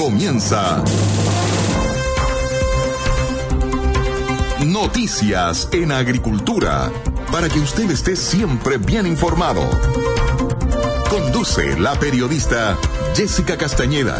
comienza Noticias en Agricultura, para que usted esté siempre bien informado. Conduce la periodista Jessica Castañeda.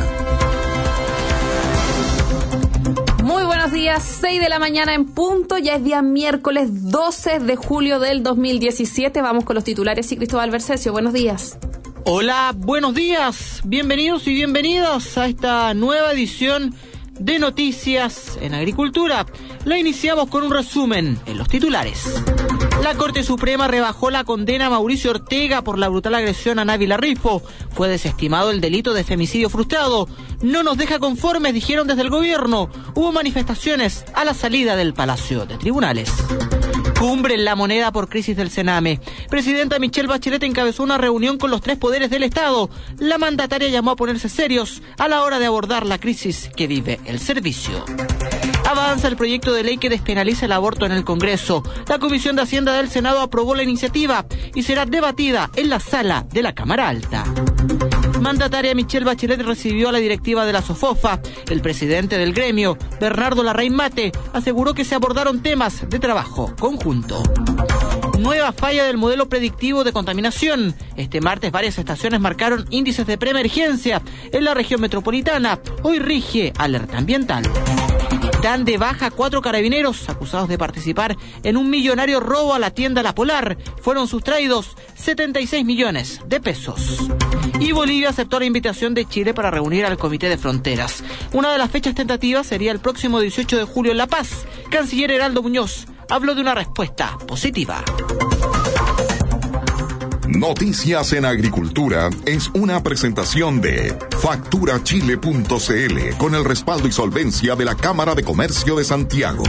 Muy buenos días, 6 de la mañana en punto, ya es día miércoles 12 de julio del 2017. Vamos con los titulares y Cristóbal Bercesio, buenos días. Hola, buenos días, bienvenidos y bienvenidas a esta nueva edición de Noticias en Agricultura. La iniciamos con un resumen en los titulares. La Corte Suprema rebajó la condena a Mauricio Ortega por la brutal agresión a Návila Rifo. Fue desestimado el delito de femicidio frustrado. No nos deja conformes, dijeron desde el gobierno. Hubo manifestaciones a la salida del Palacio de Tribunales. Cumbre en La Moneda por crisis del Sename. Presidenta Michelle Bachelet encabezó una reunión con los tres poderes del Estado. La mandataria llamó a ponerse serios a la hora de abordar la crisis que vive el servicio. Avanza el proyecto de ley que despenaliza el aborto en el Congreso. La Comisión de Hacienda del Senado aprobó la iniciativa y será debatida en la sala de la Cámara Alta. Mandataria Michelle Bachelet recibió a la directiva de la SOFOFA. El presidente del gremio, Bernardo Larraín Mate, aseguró que se abordaron temas de trabajo conjunto. Nueva falla del modelo predictivo de contaminación. Este martes varias estaciones marcaron índices de preemergencia en la región metropolitana. Hoy rige alerta ambiental. Dan de baja 4 carabineros acusados de participar en un millonario robo a la tienda La Polar. Fueron sustraídos 76 millones de pesos. Y Bolivia aceptó la invitación de Chile para reunir al Comité de Fronteras. Una de las fechas tentativas sería el próximo 18 de julio en La Paz. Canciller Heraldo Muñoz habló de una respuesta positiva. Noticias en Agricultura es una presentación de facturachile.cl con el respaldo y solvencia de la Cámara de Comercio de Santiago.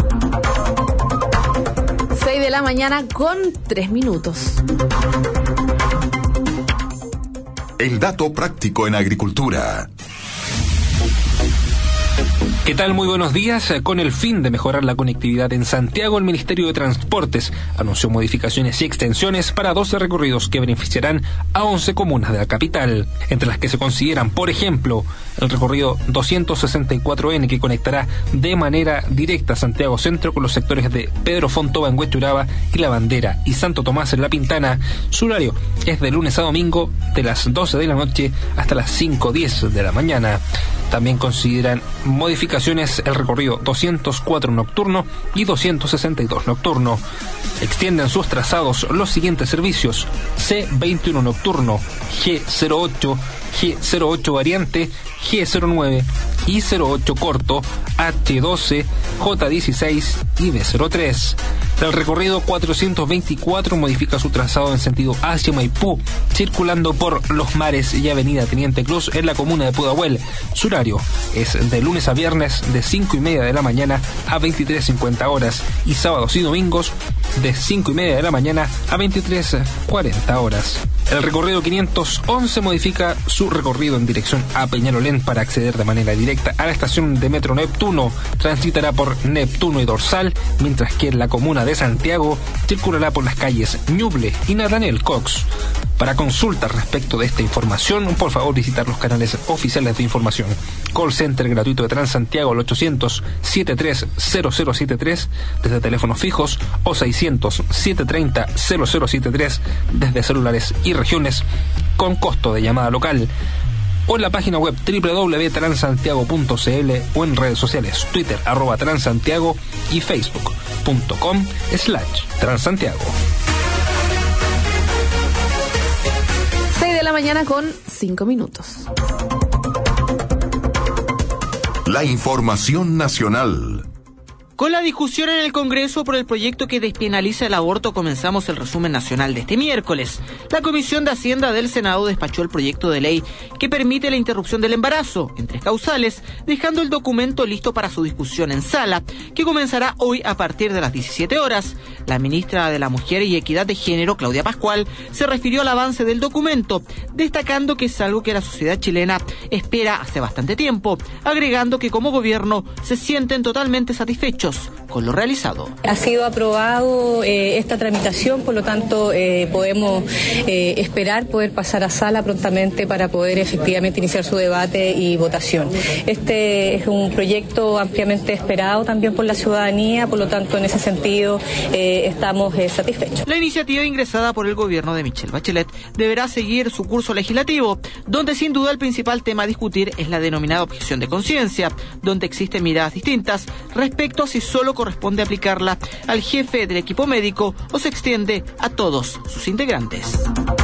6 de la mañana con 3 minutos. El dato práctico en agricultura. ¿Qué tal? Muy buenos días. Con el fin de mejorar la conectividad en Santiago, el Ministerio de Transportes anunció modificaciones y extensiones para 12 recorridos que beneficiarán a 11 comunas de la capital, entre las que se consideran, por ejemplo, el recorrido 264N, que conectará de manera directa Santiago Centro con los sectores de Pedro Fontova en Huechuraba y La Bandera y Santo Tomás en La Pintana. Su horario es de lunes a domingo de las 12 de la noche hasta las 5:10 de la mañana. También consideran modificaciones el recorrido 204 nocturno y 262 nocturno. Extienden sus trazados los siguientes servicios: C21 nocturno, G08, G08 variante, G09, I08 corto, H12, J16 y B03. El recorrido 424 modifica su trazado en sentido hacia Maipú, circulando por Los Mares y Avenida Teniente Cruz en la comuna de Pudahuel. Su horario es de lunes a viernes de 5:30 de la mañana a 23:50 horas y sábados y domingos de 5:30 de la mañana a 23:40 horas. El recorrido 511 modifica su recorrido en dirección a Peñalolén para acceder de manera directa a la estación de Metro Neptuno. Transitará por Neptuno y Dorsal, mientras que en la comuna de Santiago circulará por las calles Ñuble y Nathaniel Cox. Para consultas respecto de esta información, por favor visitar los canales oficiales de información. Call Center gratuito de Transantiago al 800-730073 desde teléfonos fijos o 600-730-0073 desde celulares y regiones con costo de llamada local, o en la página web www.transantiago.cl o en redes sociales Twitter @Transantiago y Facebook.com/Transantiago. 6 de la mañana con 5 minutos. La información nacional. Con la discusión en el Congreso por el proyecto que despenaliza el aborto, comenzamos el resumen nacional de este miércoles. La Comisión de Hacienda del Senado despachó el proyecto de ley que permite la interrupción del embarazo en 3 causales, dejando el documento listo para su discusión en sala, que comenzará hoy a partir de las 17 horas. La ministra de la Mujer y Equidad de Género, Claudia Pascual, se refirió al avance del documento, destacando que es algo que la sociedad chilena espera hace bastante tiempo, agregando que como gobierno se sienten totalmente satisfechos satisfechos con lo realizado. Ha sido aprobado esta tramitación, por lo tanto podemos esperar poder pasar a sala prontamente para poder efectivamente iniciar su debate y votación. Este es un proyecto ampliamente esperado también por la ciudadanía, por lo tanto en ese sentido estamos satisfechos. La iniciativa ingresada por el gobierno de Michelle Bachelet deberá seguir su curso legislativo, donde sin duda el principal tema a discutir es la denominada objeción de conciencia, donde existen miradas distintas respecto a si solo corresponde aplicarla al jefe del equipo médico o se extiende a todos sus integrantes.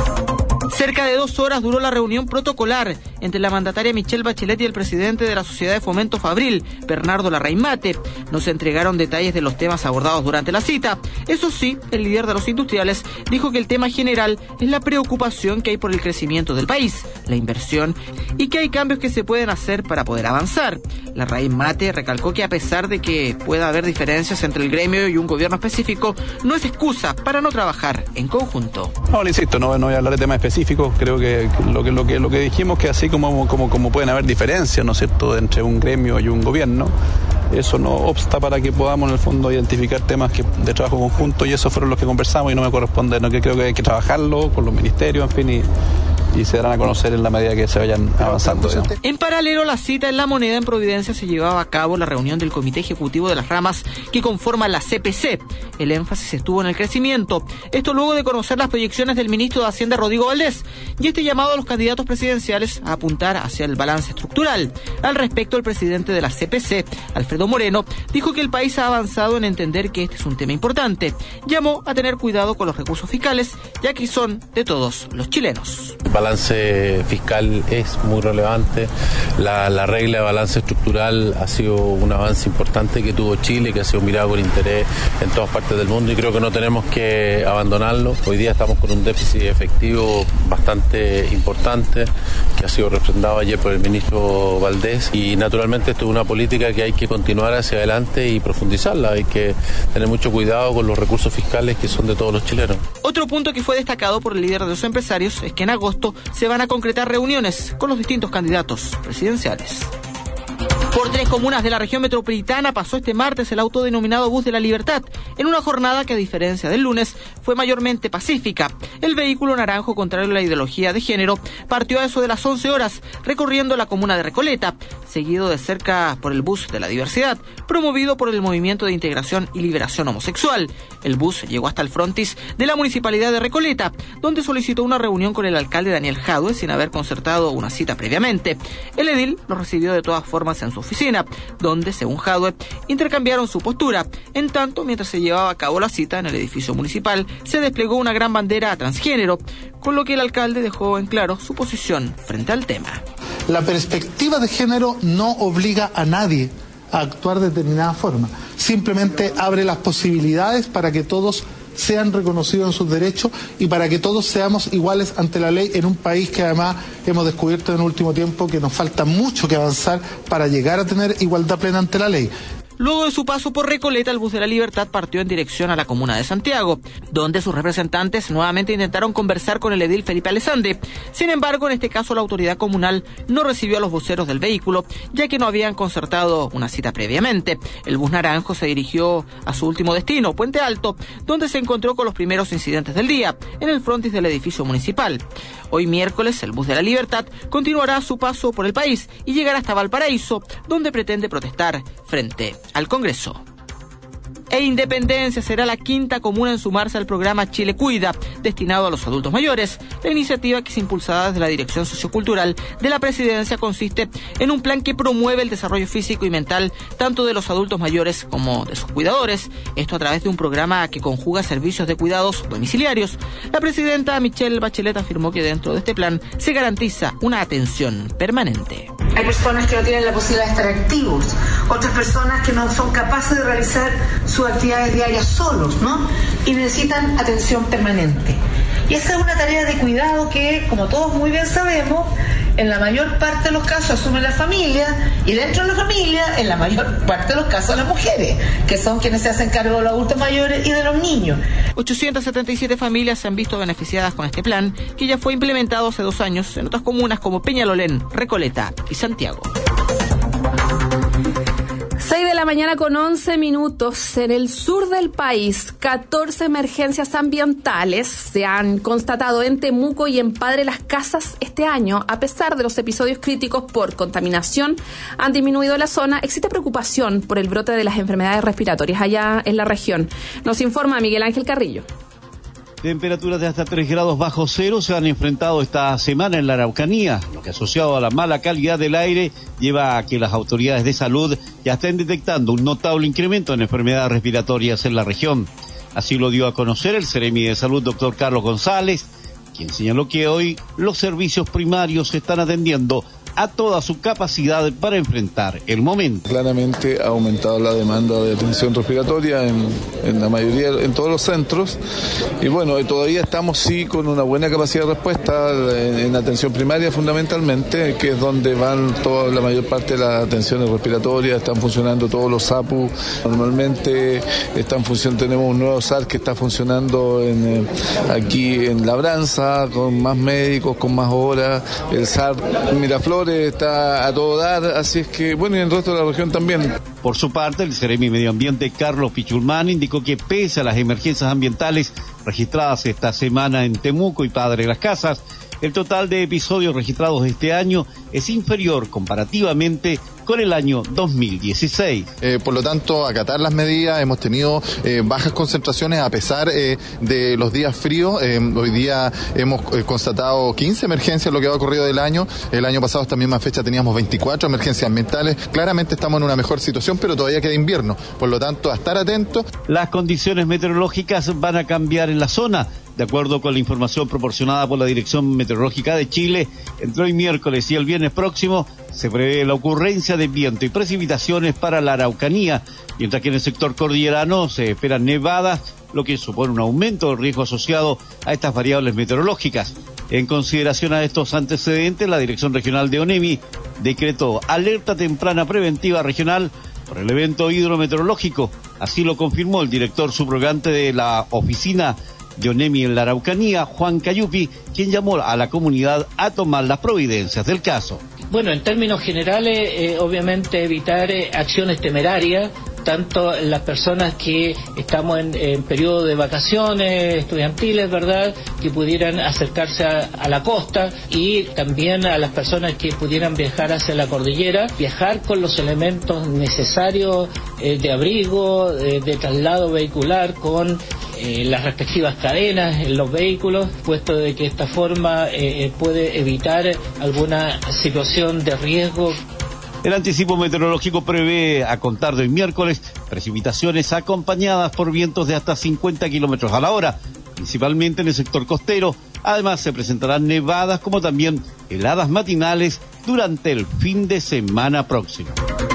Cerca de 2 horas duró la reunión protocolar entre la mandataria Michelle Bachelet y el presidente de la Sociedad de Fomento Fabril, Bernardo Larraín Mate. No se entregaron detalles de los temas abordados durante la cita. Eso sí, el líder de los industriales dijo que el tema general es la preocupación que hay por el crecimiento del país, la inversión y que hay cambios que se pueden hacer para poder avanzar. Larraín Mate recalcó que a pesar de que pueda haber diferencias entre el gremio y un gobierno específico, no es excusa para no trabajar en conjunto. No, le insisto, no voy a hablar de temas específicos. Creo que lo que dijimos que así como pueden haber diferencias, ¿no es cierto?, entre un gremio y un gobierno, eso no obsta para que podamos en el fondo identificar temas de trabajo conjunto, y eso fueron los que conversamos y no me corresponde, no, que creo que hay que trabajarlo con los ministerios, en fin, y se darán a conocer en la medida que se vayan avanzando. En paralelo a la cita en La Moneda en Providencia se llevaba a cabo la reunión del Comité Ejecutivo de las ramas que conforman la CPC. El énfasis estuvo en el crecimiento. Esto luego de conocer las proyecciones del ministro de Hacienda, Rodrigo Valdés, y este llamado a los candidatos presidenciales a apuntar hacia el balance estructural. Al respecto, el presidente de la CPC, Alfredo Moreno, dijo que el país ha avanzado en entender que este es un tema importante. Llamó a tener cuidado con los recursos fiscales, ya que son de todos los chilenos. El balance fiscal es muy relevante. La regla de balance estructural ha sido un avance importante que tuvo Chile, que ha sido mirado con interés en todas partes del mundo, y creo que no tenemos que abandonarlo. Hoy día estamos con un déficit efectivo bastante importante, que ha sido refrendado ayer por el ministro Valdés, y naturalmente esto es una política que hay que continuar hacia adelante y profundizarla. Hay que tener mucho cuidado con los recursos fiscales que son de todos los chilenos. Otro punto que fue destacado por el líder de los empresarios es que en agosto se van a concretar reuniones con los distintos candidatos presidenciales. Por 3 comunas de la región metropolitana pasó este martes el autodenominado Bus de la Libertad, en una jornada que, a diferencia del lunes, fue mayormente pacífica. El vehículo naranjo, contrario a la ideología de género, partió a eso de las 11 horas, recorriendo la comuna de Recoleta, seguido de cerca por el Bus de la Diversidad, promovido por el Movimiento de Integración y Liberación Homosexual. El bus llegó hasta el frontis de la municipalidad de Recoleta, donde solicitó una reunión con el alcalde Daniel Jadue sin haber concertado una cita previamente. El edil lo recibió de todas formas en su oficina, donde, según Jadue, intercambiaron su postura. En tanto, mientras se llevaba a cabo la cita en el edificio municipal, se desplegó una gran bandera transgénero, con lo que el alcalde dejó en claro su posición frente al tema. La perspectiva de género no obliga a nadie a actuar de determinada forma, simplemente abre las posibilidades para que todos sean reconocidos en sus derechos y para que todos seamos iguales ante la ley en un país que además hemos descubierto en el último tiempo que nos falta mucho que avanzar para llegar a tener igualdad plena ante la ley. Luego de su paso por Recoleta, el Bus de la Libertad partió en dirección a la comuna de Santiago, donde sus representantes nuevamente intentaron conversar con el edil Felipe Alessandri. Sin embargo, en este caso la autoridad comunal no recibió a los voceros del vehículo, ya que no habían concertado una cita previamente. El bus naranjo se dirigió a su último destino, Puente Alto, donde se encontró con los primeros incidentes del día, en el frontis del edificio municipal. Hoy miércoles, el Bus de la Libertad continuará su paso por el país y llegará hasta Valparaíso, donde pretende protestar frente al Congreso. E Independencia será la 5ª comuna en sumarse al programa Chile Cuida, destinado a los adultos mayores. La iniciativa, que es impulsada desde la Dirección Sociocultural de la Presidencia, consiste en un plan que promueve el desarrollo físico y mental tanto de los adultos mayores como de sus cuidadores. Esto a través de un programa que conjuga servicios de cuidados domiciliarios. La presidenta Michelle Bachelet afirmó que dentro de este plan se garantiza una atención permanente. Hay personas que no tienen la posibilidad de estar activos, otras personas que no son capaces de realizar sus actividades diarias solos, ¿no? Y necesitan atención permanente. Y esa es una tarea de cuidado que, como todos muy bien sabemos, en la mayor parte de los casos asume la familia, y dentro de la familia, en la mayor parte de los casos, las mujeres, que son quienes se hacen cargo de los adultos mayores y de los niños. 877 familias se han visto beneficiadas con este plan, que ya fue implementado hace 2 años en otras comunas como Peñalolén, Recoleta y Santiago. 6 de la la mañana con 11 minutos. En el sur del país, 14 emergencias ambientales se han constatado en Temuco y en Padre Las Casas este año. A pesar de los episodios críticos por contaminación, han disminuido la zona. Existe preocupación por el brote de las enfermedades respiratorias allá en la región. Nos informa Miguel Ángel Carrillo. Temperaturas de hasta 3 grados bajo cero se han enfrentado esta semana en la Araucanía, lo que asociado a la mala calidad del aire lleva a que las autoridades de salud ya estén detectando un notable incremento en enfermedades respiratorias en la región. Así lo dio a conocer el Seremi de Salud, doctor Carlos González, quien señaló que hoy los servicios primarios se están atendiendo a toda su capacidad para enfrentar el momento. Claramente ha aumentado la demanda de atención respiratoria en la mayoría, en todos los centros, y bueno, todavía estamos sí con una buena capacidad de respuesta en atención primaria fundamentalmente, que es donde van la mayor parte de las atenciones respiratorias. Están funcionando todos los SAPU, normalmente tenemos un nuevo SAR que está funcionando aquí en Labranza, con más médicos, con más horas, el SAR Miraflores está a todo dar, así es que, bueno, y en el resto de la región también. Por su parte, el Seremi Medio Ambiente, Carlos Pichulmán, indicó que pese a las emergencias ambientales registradas esta semana en Temuco y Padre Las Casas, el total de episodios registrados este año es inferior comparativamente con el año 2016. Por lo tanto, acatar las medidas, hemos tenido bajas concentraciones a pesar de los días fríos. Hoy día hemos constatado 15 emergencias lo que ha ocurrido del año. El año pasado, esta misma fecha, teníamos 24 emergencias ambientales. Claramente estamos en una mejor situación, pero todavía queda invierno. Por lo tanto, a estar atentos. Las condiciones meteorológicas van a cambiar en la zona. De acuerdo con la información proporcionada por la Dirección Meteorológica de Chile, entre hoy miércoles y el viernes próximo se prevé la ocurrencia de viento y precipitaciones para la Araucanía, mientras que en el sector cordillerano se esperan nevadas, lo que supone un aumento del riesgo asociado a estas variables meteorológicas. En consideración a estos antecedentes, la Dirección Regional de ONEMI decretó alerta temprana preventiva regional por el evento hidrometeorológico. Así lo confirmó el director subrogante de la oficina de ONEMI en la Araucanía, Juan Cayupi, quien llamó a la comunidad a tomar las providencias del caso. Bueno, en términos generales, obviamente evitar acciones temerarias, tanto las personas que estamos en periodo de vacaciones estudiantiles, ¿verdad?, que pudieran acercarse a la costa, y también a las personas que pudieran viajar hacia la cordillera, viajar con los elementos necesarios de abrigo, de traslado vehicular, con las respectivas cadenas en los vehículos, puesto de que esta forma puede evitar alguna situación de riesgo. El anticipo meteorológico prevé, a contar de hoy miércoles, precipitaciones acompañadas por vientos de hasta 50 kilómetros a la hora, principalmente en el sector costero. Además, se presentarán nevadas como también heladas matinales durante el fin de semana próximo.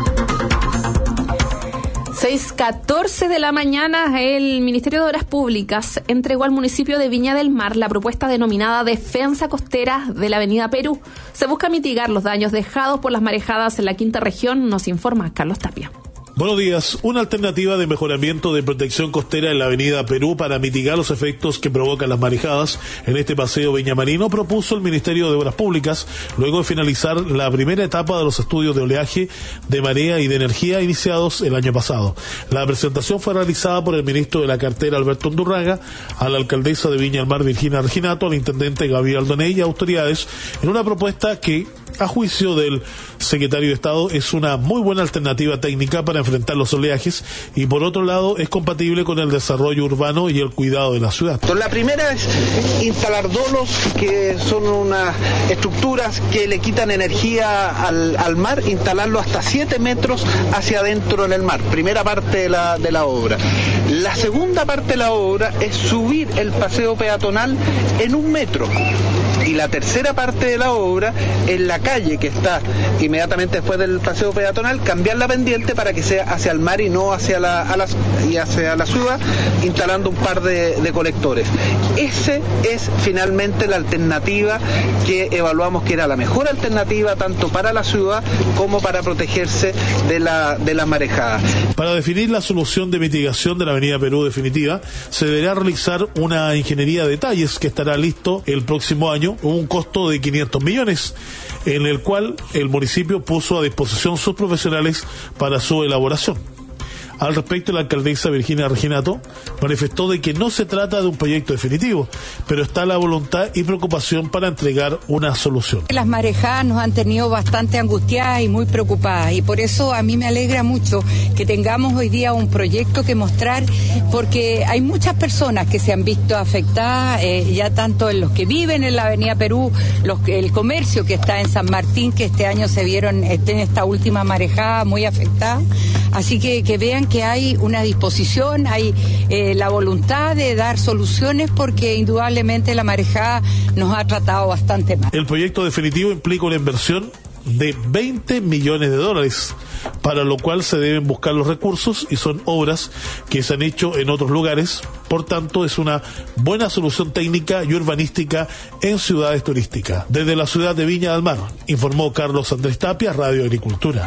6:14 de la mañana, el Ministerio de Obras Públicas entregó al municipio de Viña del Mar la propuesta denominada Defensa Costera de la Avenida Perú. Se busca mitigar los daños dejados por las marejadas en la quinta región, nos informa Carlos Tapia. Buenos días. Una alternativa de mejoramiento de protección costera en la avenida Perú para mitigar los efectos que provocan las marejadas en este paseo viñamarino propuso el Ministerio de Obras Públicas luego de finalizar la primera etapa de los estudios de oleaje, de marea y de energía iniciados el año pasado. La presentación fue realizada por el ministro de la cartera Alberto Undurraga, a la alcaldesa de Viña del Mar Virginia Reginato, al intendente Gabriel Aldoney y a autoridades, en una propuesta que, a juicio del secretario de Estado, es una muy buena alternativa técnica para enfrentar los oleajes y, por otro lado, es compatible con el desarrollo urbano y el cuidado de la ciudad. La primera es instalar dolos, que son unas estructuras que le quitan energía al mar, instalarlo hasta 7 metros hacia adentro en el mar. Primera parte de la obra. La segunda parte de la obra es subir el paseo peatonal en 1 metro. Y la tercera parte de la obra, en la calle que está inmediatamente después del paseo peatonal, cambiar la pendiente para que sea hacia el mar y no hacia la ciudad, instalando un par de colectores. Esa es finalmente la alternativa que evaluamos que era la mejor alternativa tanto para la ciudad como para protegerse de la marejada. Para definir la solución de mitigación de la avenida Perú definitiva, se deberá realizar una ingeniería de detalles que estará listo el próximo año, un costo de 500 millones, en el cual el municipio puso a disposición sus profesionales para su elaboración. Al respecto, la alcaldesa Virginia Reginato manifestó de que no se trata de un proyecto definitivo, pero está la voluntad y preocupación para entregar una solución. Las marejadas nos han tenido bastante angustiadas y muy preocupadas, y por eso a mí me alegra mucho que tengamos hoy día un proyecto que mostrar, porque hay muchas personas que se han visto afectadas, ya tanto en los que viven en la Avenida Perú, el comercio que está en San Martín, que este año se vieron en esta última marejada muy afectada. Así que vean que hay una disposición, hay la voluntad de dar soluciones, porque indudablemente la marejada nos ha tratado bastante mal. El proyecto definitivo implica una inversión de $20 millones, para lo cual se deben buscar los recursos, y son obras que se han hecho en otros lugares. Por tanto, es una buena solución técnica y urbanística en ciudades turísticas. Desde la ciudad de Viña del Mar, informó Carlos Andrés Tapia, Radio Agricultura.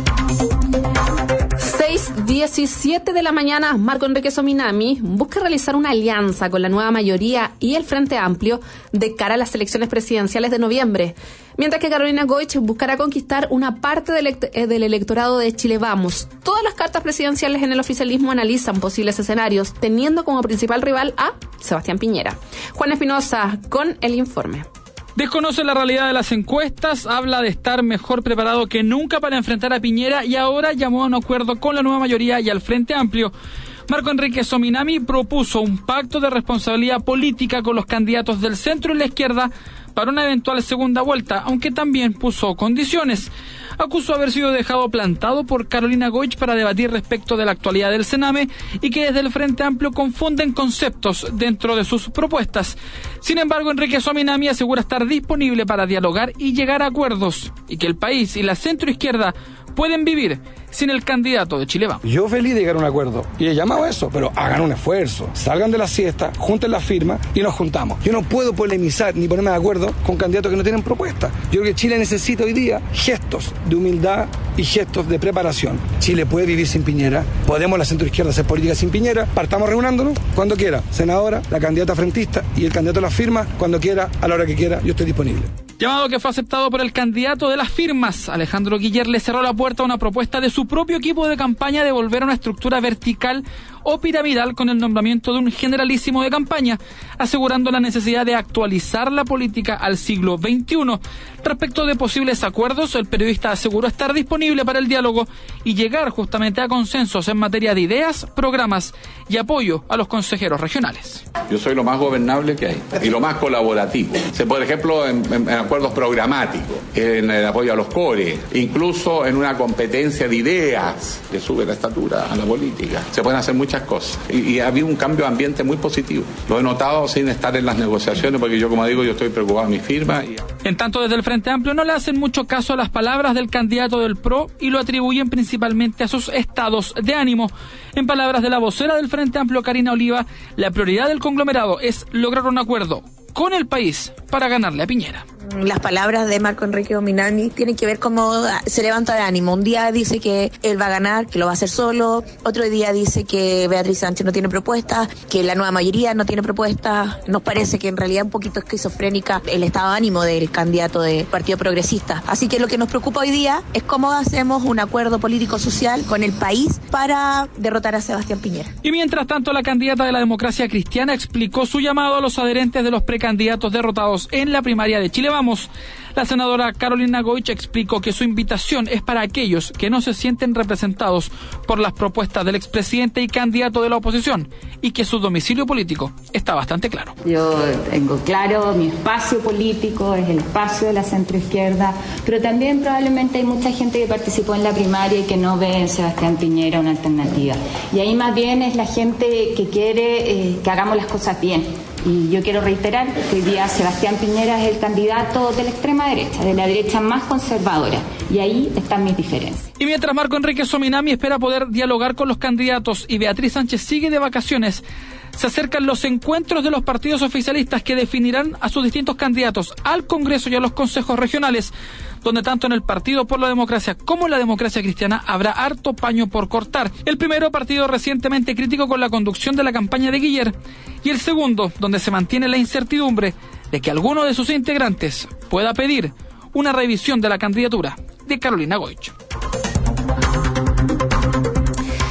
6:17 de la mañana, Marco Enrique Sominami busca realizar una alianza con la nueva mayoría y el Frente Amplio de cara a las elecciones presidenciales de noviembre, mientras que Carolina Goich buscará conquistar una parte del electorado de Chile Vamos. Todas las cartas presidenciales en el oficialismo analizan posibles escenarios, teniendo como principal rival a Sebastián Piñera. Juan Espinosa con el informe. Desconoce la realidad de las encuestas, habla de estar mejor preparado que nunca para enfrentar a Piñera y ahora llamó a un acuerdo con la nueva mayoría y al Frente Amplio. Marco Enrique Sominami propuso un pacto de responsabilidad política con los candidatos del centro y la izquierda para una eventual segunda vuelta, aunque también puso condiciones. Acusó haber sido dejado plantado por Carolina Goich para debatir respecto de la actualidad del Sename y que desde el Frente Amplio confunden conceptos dentro de sus propuestas. Sin embargo, Enrique Sominami asegura estar disponible para dialogar y llegar a acuerdos, y que el país y la centroizquierda pueden vivir sin el candidato de Chile Vamos. Yo feliz de llegar a un acuerdo, y he llamado a eso, pero hagan un esfuerzo, salgan de la siesta, junten las firmas y nos juntamos. Yo no puedo polemizar ni ponerme de acuerdo con candidatos que no tienen propuesta. Yo creo que Chile necesita hoy día gestos de humildad y gestos de preparación. Chile puede vivir sin Piñera, podemos la centroizquierda hacer política sin Piñera, partamos reuniéndonos cuando quiera, senadora, la candidata frentista y el candidato de las firmas, cuando quiera, a la hora que quiera, yo estoy disponible. Llamado que fue aceptado por el candidato de las firmas. Alejandro Guiller le cerró la puerta a una propuesta de su propio equipo de campaña de volver a una estructura vertical o piramidal con el nombramiento de un generalísimo de campaña, asegurando la necesidad de actualizar la política al siglo XXI. Respecto de posibles acuerdos, el periodista aseguró estar disponible para el diálogo y llegar justamente a consensos en materia de ideas, programas y apoyo a los consejeros regionales. Yo soy lo más gobernable que hay y lo más colaborativo. Por ejemplo, en acuerdos programáticos, en el apoyo a los CORE, incluso en una competencia de ideas que sube la estatura a la política. Se pueden hacer muchas cosas y ha habido un cambio de ambiente muy positivo. Lo he notado sin estar en las negociaciones, porque yo, como digo, yo estoy preocupado de mi firma. En tanto, desde el Frente Amplio no le hacen mucho caso a las palabras del candidato del PRO y lo atribuyen principalmente a sus estados de ánimo. En palabras de la vocera del Frente Amplio, Karina Oliva, la prioridad del conglomerado es lograr un acuerdo con el país para ganarle a Piñera. Las palabras de Marco Enrique Sominami tienen que ver cómo se levanta de ánimo. Un día dice que él va a ganar, que lo va a hacer solo. Otro día dice que Beatriz Sánchez no tiene propuesta, que la nueva mayoría no tiene propuesta. Nos parece que en realidad un poquito esquizofrénica el estado de ánimo del candidato del Partido Progresista. Así que lo que nos preocupa hoy día es cómo hacemos un acuerdo político-social con el país para derrotar a Sebastián Piñera. Y mientras tanto, la candidata de la Democracia Cristiana explicó su llamado a los adherentes de los precandidatos derrotados en la primaria de Chile Vamos. La senadora Carolina Goich explicó que su invitación es para aquellos que no se sienten representados por las propuestas del expresidente y candidato de la oposición y que su domicilio político está bastante claro. Yo tengo claro mi espacio político, es el espacio de la centroizquierda, pero también probablemente hay mucha gente que participó en la primaria y que no ve en Sebastián Piñera una alternativa. Y ahí más bien es la gente que quiere que hagamos las cosas bien. Y yo quiero reiterar que hoy día Sebastián Piñera es el candidato de la extrema derecha, de la derecha más conservadora. Y ahí están mis diferencias. Y mientras Marco Enrique Sominami espera poder dialogar con los candidatos y Beatriz Sánchez sigue de vacaciones, se acercan los encuentros de los partidos oficialistas que definirán a sus distintos candidatos al Congreso y a los consejos regionales, donde tanto en el Partido por la Democracia como en la Democracia Cristiana habrá harto paño por cortar. El primero, partido recientemente crítico con la conducción de la campaña de Guiller, y el segundo, donde se mantiene la incertidumbre de que alguno de sus integrantes pueda pedir una revisión de la candidatura de Carolina Goich.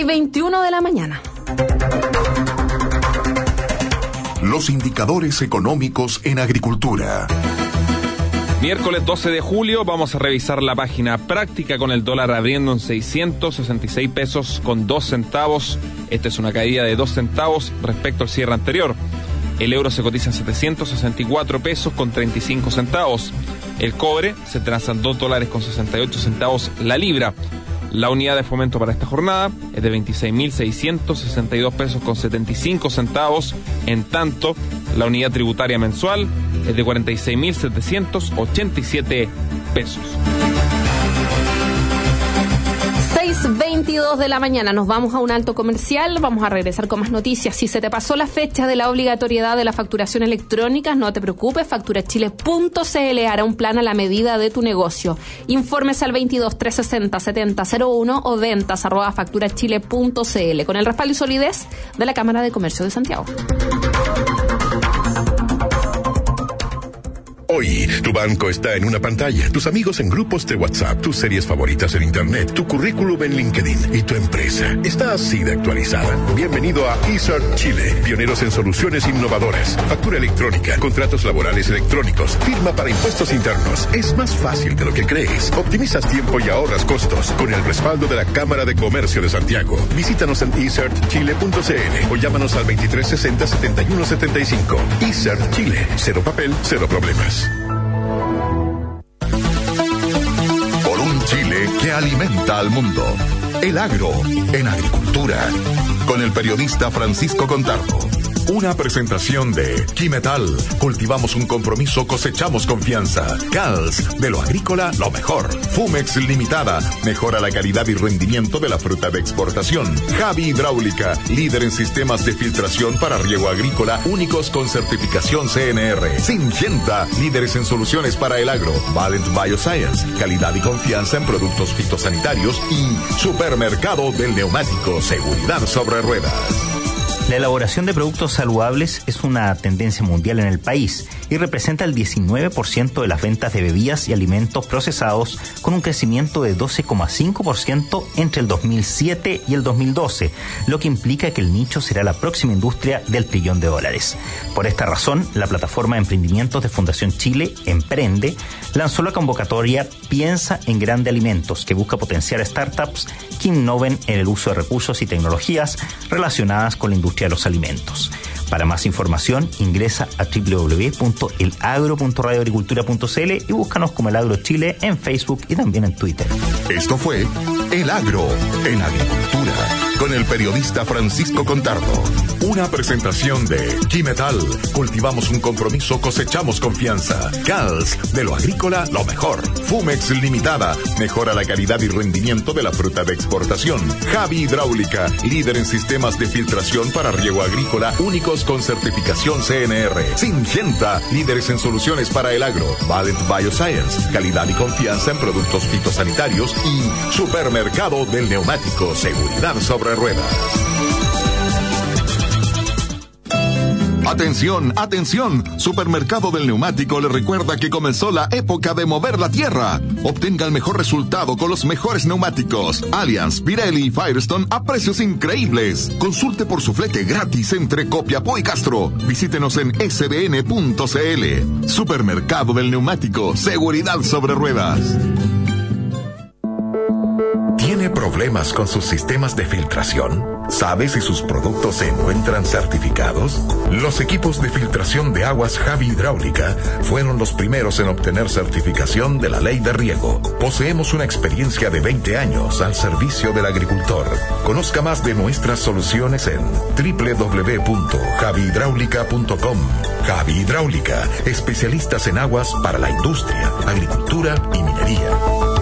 6:21 de la mañana. Los indicadores económicos en agricultura. Miércoles 12 de julio vamos a revisar la página práctica con el dólar abriendo en 666 pesos con 2 centavos. Esta es una caída de 2 centavos respecto al cierre anterior. El euro se cotiza en 764 pesos con 35 centavos. El cobre se transa en $2.68 la libra. La unidad de fomento para esta jornada es de 26.662 pesos con 75 centavos. En tanto, la unidad tributaria mensual es de 46.787 pesos. 6:22 de la mañana, nos vamos a un alto comercial, vamos a regresar con más noticias. Si se te pasó la fecha de la obligatoriedad de la facturación electrónica, no te preocupes, facturachile.cl hará un plan a la medida de tu negocio. Informes al 22-360-7001 o ventas@facturachile.cl con el respaldo y solidez de la Cámara de Comercio de Santiago. Hoy, tu banco está en una pantalla, tus amigos en grupos de WhatsApp, tus series favoritas en Internet, tu currículum en LinkedIn y tu empresa está así de actualizada. Bienvenido a eCert Chile, pioneros en soluciones innovadoras. Factura electrónica, contratos laborales electrónicos, firma para impuestos internos. Es más fácil de lo que crees. Optimizas tiempo y ahorras costos con el respaldo de la Cámara de Comercio de Santiago. Visítanos en ecertchile.cl o llámanos al 2360-7175. eCert Chile, cero papel, cero problemas. Por un Chile que alimenta al mundo. El agro en agricultura. Con el periodista Francisco Contardo. Una presentación de Quimetal. Cultivamos un compromiso, cosechamos confianza. CALS, de lo agrícola, lo mejor. Fumex Limitada, mejora la calidad y rendimiento de la fruta de exportación. Javi Hidráulica, líder en sistemas de filtración para riego agrícola, únicos con certificación CNR. Syngenta, líderes en soluciones para el agro. Valent Bioscience, calidad y confianza en productos fitosanitarios. Y Supermercado del Neumático, seguridad sobre ruedas. La elaboración de productos saludables es una tendencia mundial en el país y representa el 19% de las ventas de bebidas y alimentos procesados, con un crecimiento de 12,5% entre el 2007 y el 2012, lo que implica que el nicho será la próxima industria del $1 trillón. Por esta razón, la plataforma de emprendimientos de Fundación Chile, Emprende, lanzó la convocatoria Piensa en Grande Alimentos, que busca potenciar startups que innoven en el uso de recursos y tecnologías relacionadas con la industria de los alimentos. Para más información, ingresa a www.elagro.radioagricultura.cl y búscanos como El Agro Chile en Facebook y también en Twitter. Esto fue El Agro en Agricultura, con el periodista Francisco Contardo. Una presentación de Quimetal. Cultivamos un compromiso, cosechamos confianza. CALS, de lo agrícola, lo mejor. Fumex Limitada, mejora la calidad y rendimiento de la fruta de exportación. Javi Hidráulica, líder en sistemas de filtración para riego agrícola, únicos con certificación CNR. Syngenta, líderes en soluciones para el agro. Valent Bioscience, calidad y confianza en productos fitosanitarios. Y Supermercado del Neumático, seguridad sobre ruedas. Atención, atención, Supermercado del Neumático le recuerda que comenzó la época de mover la tierra. Obtenga el mejor resultado con los mejores neumáticos Allianz, Pirelli y Firestone a precios increíbles. Consulte por su flete gratis entre Copiapó y Castro. Visítenos en sbn.cl. Supermercado del Neumático, seguridad sobre ruedas. ¿Tiene problemas con sus sistemas de filtración? ¿Sabe si sus productos se encuentran certificados? Los equipos de filtración de aguas Javi Hidráulica fueron los primeros en obtener certificación de la ley de riego. Poseemos una experiencia de 20 años al servicio del agricultor. Conozca más de nuestras soluciones en www.javihidráulica.com. Javi Hidráulica, especialistas en aguas para la industria, agricultura y minería.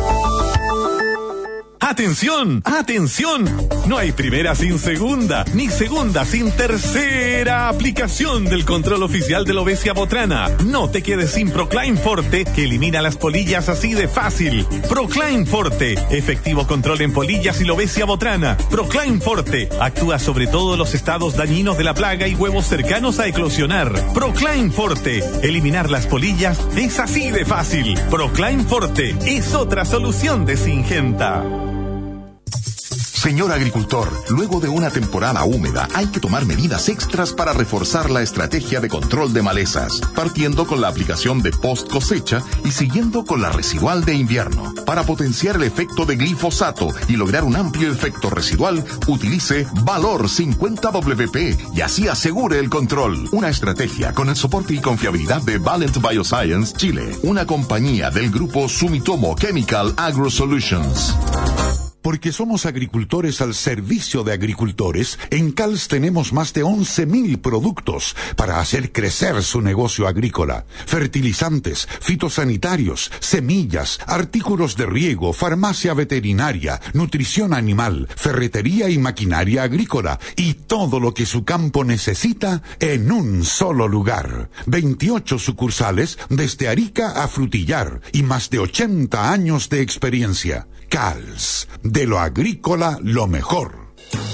¡Atención! ¡Atención! No hay primera sin segunda, ni segunda sin tercera aplicación del control oficial de Lobesia Botrana. No te quedes sin Proclaim Forte, que elimina las polillas así de fácil. Proclaim Forte, efectivo control en polillas y Lobesia Botrana. Proclaim Forte, actúa sobre todos los estados dañinos de la plaga y huevos cercanos a eclosionar. Proclaim Forte, eliminar las polillas es así de fácil. Proclaim Forte es otra solución de Syngenta. Señor agricultor, luego de una temporada húmeda hay que tomar medidas extras para reforzar la estrategia de control de malezas, partiendo con la aplicación de post cosecha y siguiendo con la residual de invierno. Para potenciar el efecto de glifosato y lograr un amplio efecto residual, utilice Valor 50WP y así asegure el control. Una estrategia con el soporte y confiabilidad de Valent Bioscience Chile, una compañía del grupo Sumitomo Chemical Agro Solutions. Porque somos agricultores al servicio de agricultores, en CALS tenemos más de 11.000 productos para hacer crecer su negocio agrícola. Fertilizantes, fitosanitarios, semillas, artículos de riego, farmacia veterinaria, nutrición animal, ferretería y maquinaria agrícola, y todo lo que su campo necesita en un solo lugar. 28 sucursales desde Arica a Frutillar y más de 80 años de experiencia. CALS, de lo agrícola lo mejor.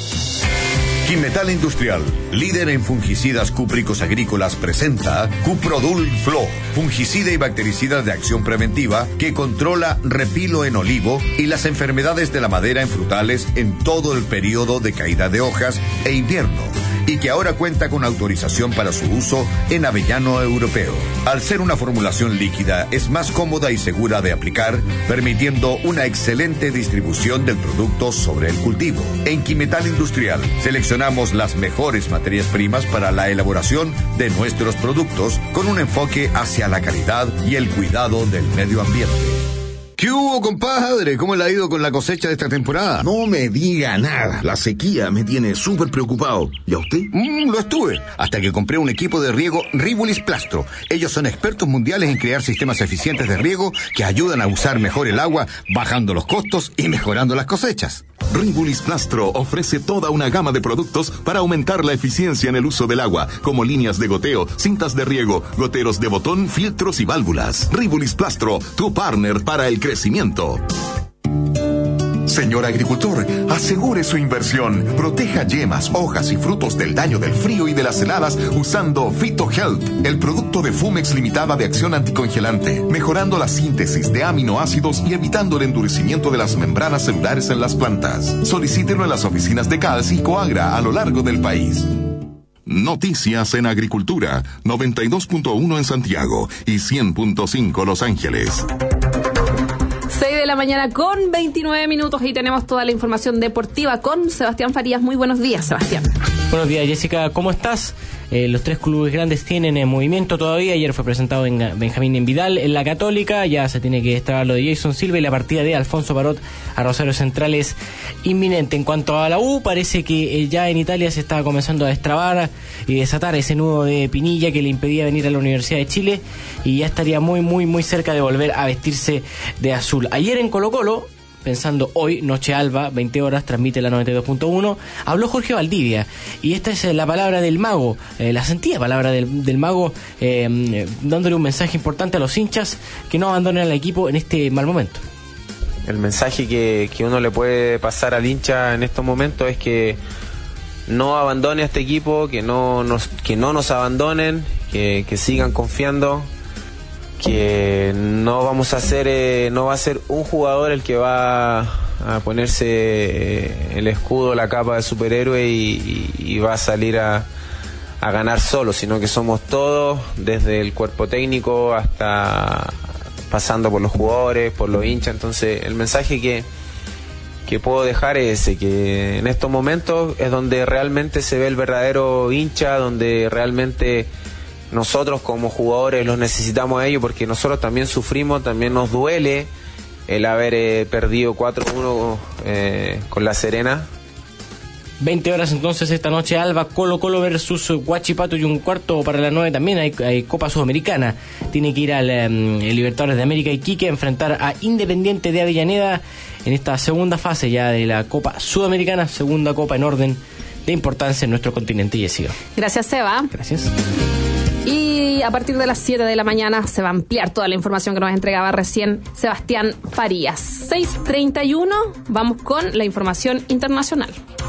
Quimmetal Industrial, líder en fungicidas cúpricos agrícolas, presenta Cuprodul Flo, fungicida y bactericida de acción preventiva que controla repilo en olivo y las enfermedades de la madera en frutales en todo el periodo de caída de hojas e invierno, y que ahora cuenta con autorización para su uso en avellano europeo. Al ser una formulación líquida, es más cómoda y segura de aplicar, permitiendo una excelente distribución del producto sobre el cultivo. En Quimmetal Industrial, seleccionamos las mejores materias primas para la elaboración de nuestros productos, con un enfoque hacia la calidad y el cuidado del medio ambiente. ¿Qué hubo, compadre? ¿Cómo le ha ido con la cosecha de esta temporada? No me diga nada. La sequía me tiene súper preocupado. ¿Y a usted? Lo estuve, hasta que compré un equipo de riego Rivulis Plastro. Ellos son expertos mundiales en crear sistemas eficientes de riego que ayudan a usar mejor el agua, bajando los costos y mejorando las cosechas. Rivulis Plastro ofrece toda una gama de productos para aumentar la eficiencia en el uso del agua, como líneas de goteo, cintas de riego, goteros de botón, filtros y válvulas. Rivulis Plastro, tu partner para el crecimiento. Señor agricultor, asegure su inversión. Proteja yemas, hojas y frutos del daño del frío y de las heladas usando PhytoHealth, el producto de Fumex Limitada de acción anticongelante, mejorando la síntesis de aminoácidos y evitando el endurecimiento de las membranas celulares en las plantas. Solicítelo en las oficinas de CALS y Coagra a lo largo del país. Noticias en Agricultura, 92.1 en Santiago y 100.5 Los Ángeles. 6 de la mañana con 29 minutos y tenemos toda la información deportiva con Sebastián Farías. Muy buenos días, Sebastián. Buenos días, Jessica, ¿cómo estás? Los tres clubes grandes tienen en movimiento todavía. Ayer fue presentado Benjamín en Vidal en la Católica. Ya se tiene que estar lo de Jason Silva y la partida de Alfonso Parot a Rosario Central es inminente. En cuanto a la U, parece que ya en Italia se está comenzando a destrabar y desatar ese nudo de Pinilla que le impedía venir a la Universidad de Chile y ya estaría muy cerca de volver a vestirse de azul. Ayer en Colo-Colo, pensando hoy, Noche Alba, 20 horas, transmite la 92.1, habló Jorge Valdivia, y esta es la palabra del mago, la sentida palabra del mago, dándole un mensaje importante a los hinchas que no abandonen al equipo en este mal momento. El mensaje que uno le puede pasar al hincha en estos momentos es que no abandone a este equipo, que no nos abandonen, que sigan confiando, que no va a ser un jugador el que va a ponerse el escudo, la capa de superhéroe y va a salir a ganar solo, sino que somos todos, desde el cuerpo técnico hasta pasando por los jugadores, por los hinchas. Entonces el mensaje que puedo dejar es ese, que en estos momentos es donde realmente se ve el verdadero hincha, donde realmente nosotros como jugadores los necesitamos a ellos, porque nosotros también sufrimos, también nos duele el haber perdido 4-1 con La Serena. 20 horas entonces esta noche, Alba, Colo-Colo versus Huachipato, y un cuarto para las 9 también hay Copa Sudamericana. Tiene que ir al Libertadores de América Iquique a enfrentar a Independiente de Avellaneda en esta segunda fase ya de la Copa Sudamericana, segunda copa en orden de importancia en nuestro continente, Jessica. Gracias, Seba. Gracias. Y a partir de las 7 de la mañana se va a ampliar toda la información que nos entregaba recién Sebastián Farías. 6:31, vamos con la información internacional.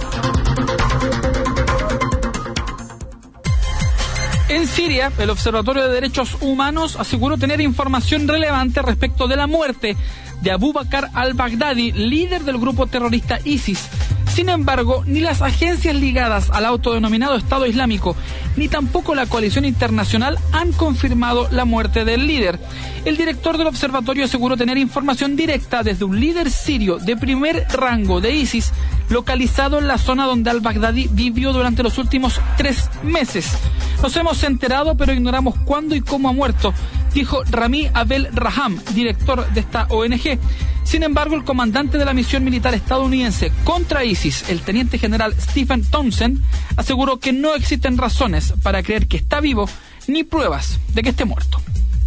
En Siria, el Observatorio de Derechos Humanos aseguró tener información relevante respecto de la muerte de Abu Bakr al-Baghdadi, líder del grupo terrorista ISIS. Sin embargo, ni las agencias ligadas al autodenominado Estado Islámico, ni tampoco la coalición internacional han confirmado la muerte del líder. El director del observatorio aseguró tener información directa desde un líder sirio de primer rango de ISIS, localizado en la zona donde al-Baghdadi vivió durante los últimos 3 meses. Nos hemos enterado, pero ignoramos cuándo y cómo ha muerto, dijo Rami Abel Raham, director de esta ONG. Sin embargo, el comandante de la misión militar estadounidense contra ISIS, el teniente general Stephen Townsend, aseguró que no existen razones para creer que está vivo ni pruebas de que esté muerto.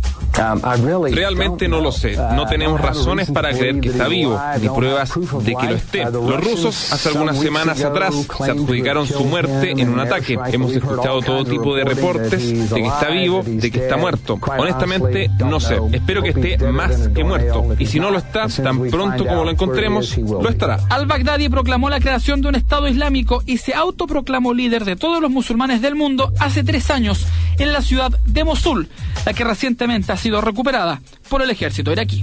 Realmente no lo sé. No tenemos razones para creer que está vivo, ni pruebas de que lo esté. Los rusos hace algunas semanas atrás se adjudicaron su muerte en un ataque. Hemos escuchado todo tipo de reportes de que está vivo, de que está muerto. Honestamente, no sé. Espero que esté más que muerto. Y si no lo está, tan pronto como lo encontremos, lo estará. Al-Baghdadi proclamó la creación de un Estado Islámico y se autoproclamó líder de todos los musulmanes del mundo hace 3 años en la ciudad de Mosul, la que recientemente ha sido recuperada por el ejército iraquí.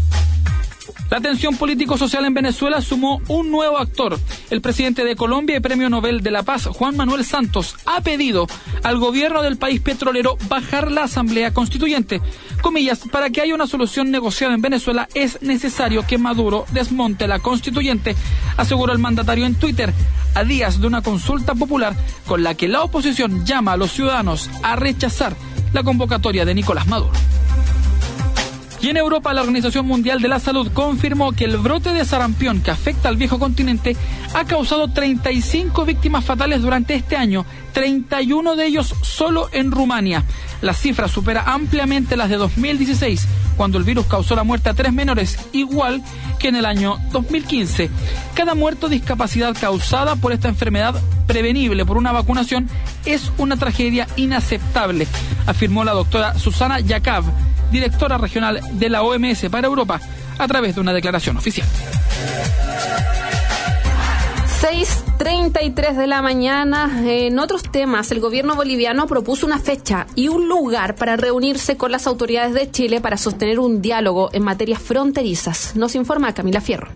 La tensión político-social en Venezuela sumó un nuevo actor. El presidente de Colombia y Premio Nobel de la Paz, Juan Manuel Santos, ha pedido al gobierno del país petrolero bajar la Asamblea Constituyente. Comillas, para que haya una solución negociada en Venezuela es necesario que Maduro desmonte la Constituyente, aseguró el mandatario en Twitter, a días de una consulta popular con la que la oposición llama a los ciudadanos a rechazar la convocatoria de Nicolás Maduro. Y en Europa, la Organización Mundial de la Salud confirmó que el brote de sarampión que afecta al viejo continente ha causado 35 víctimas fatales durante este año, 31 de ellos solo en Rumania. La cifra supera ampliamente las de 2016, cuando el virus causó la muerte a 3 menores, igual que en el año 2015. Cada muerto o discapacidad causada por esta enfermedad prevenible por una vacunación es una tragedia inaceptable, afirmó la doctora Susana Yacav, directora regional de la OMS para Europa, a través de una declaración oficial. 6:33 de la mañana. En otros temas, el gobierno boliviano propuso una fecha y un lugar para reunirse con las autoridades de Chile para sostener un diálogo en materias fronterizas. Nos informa Camila Fierro.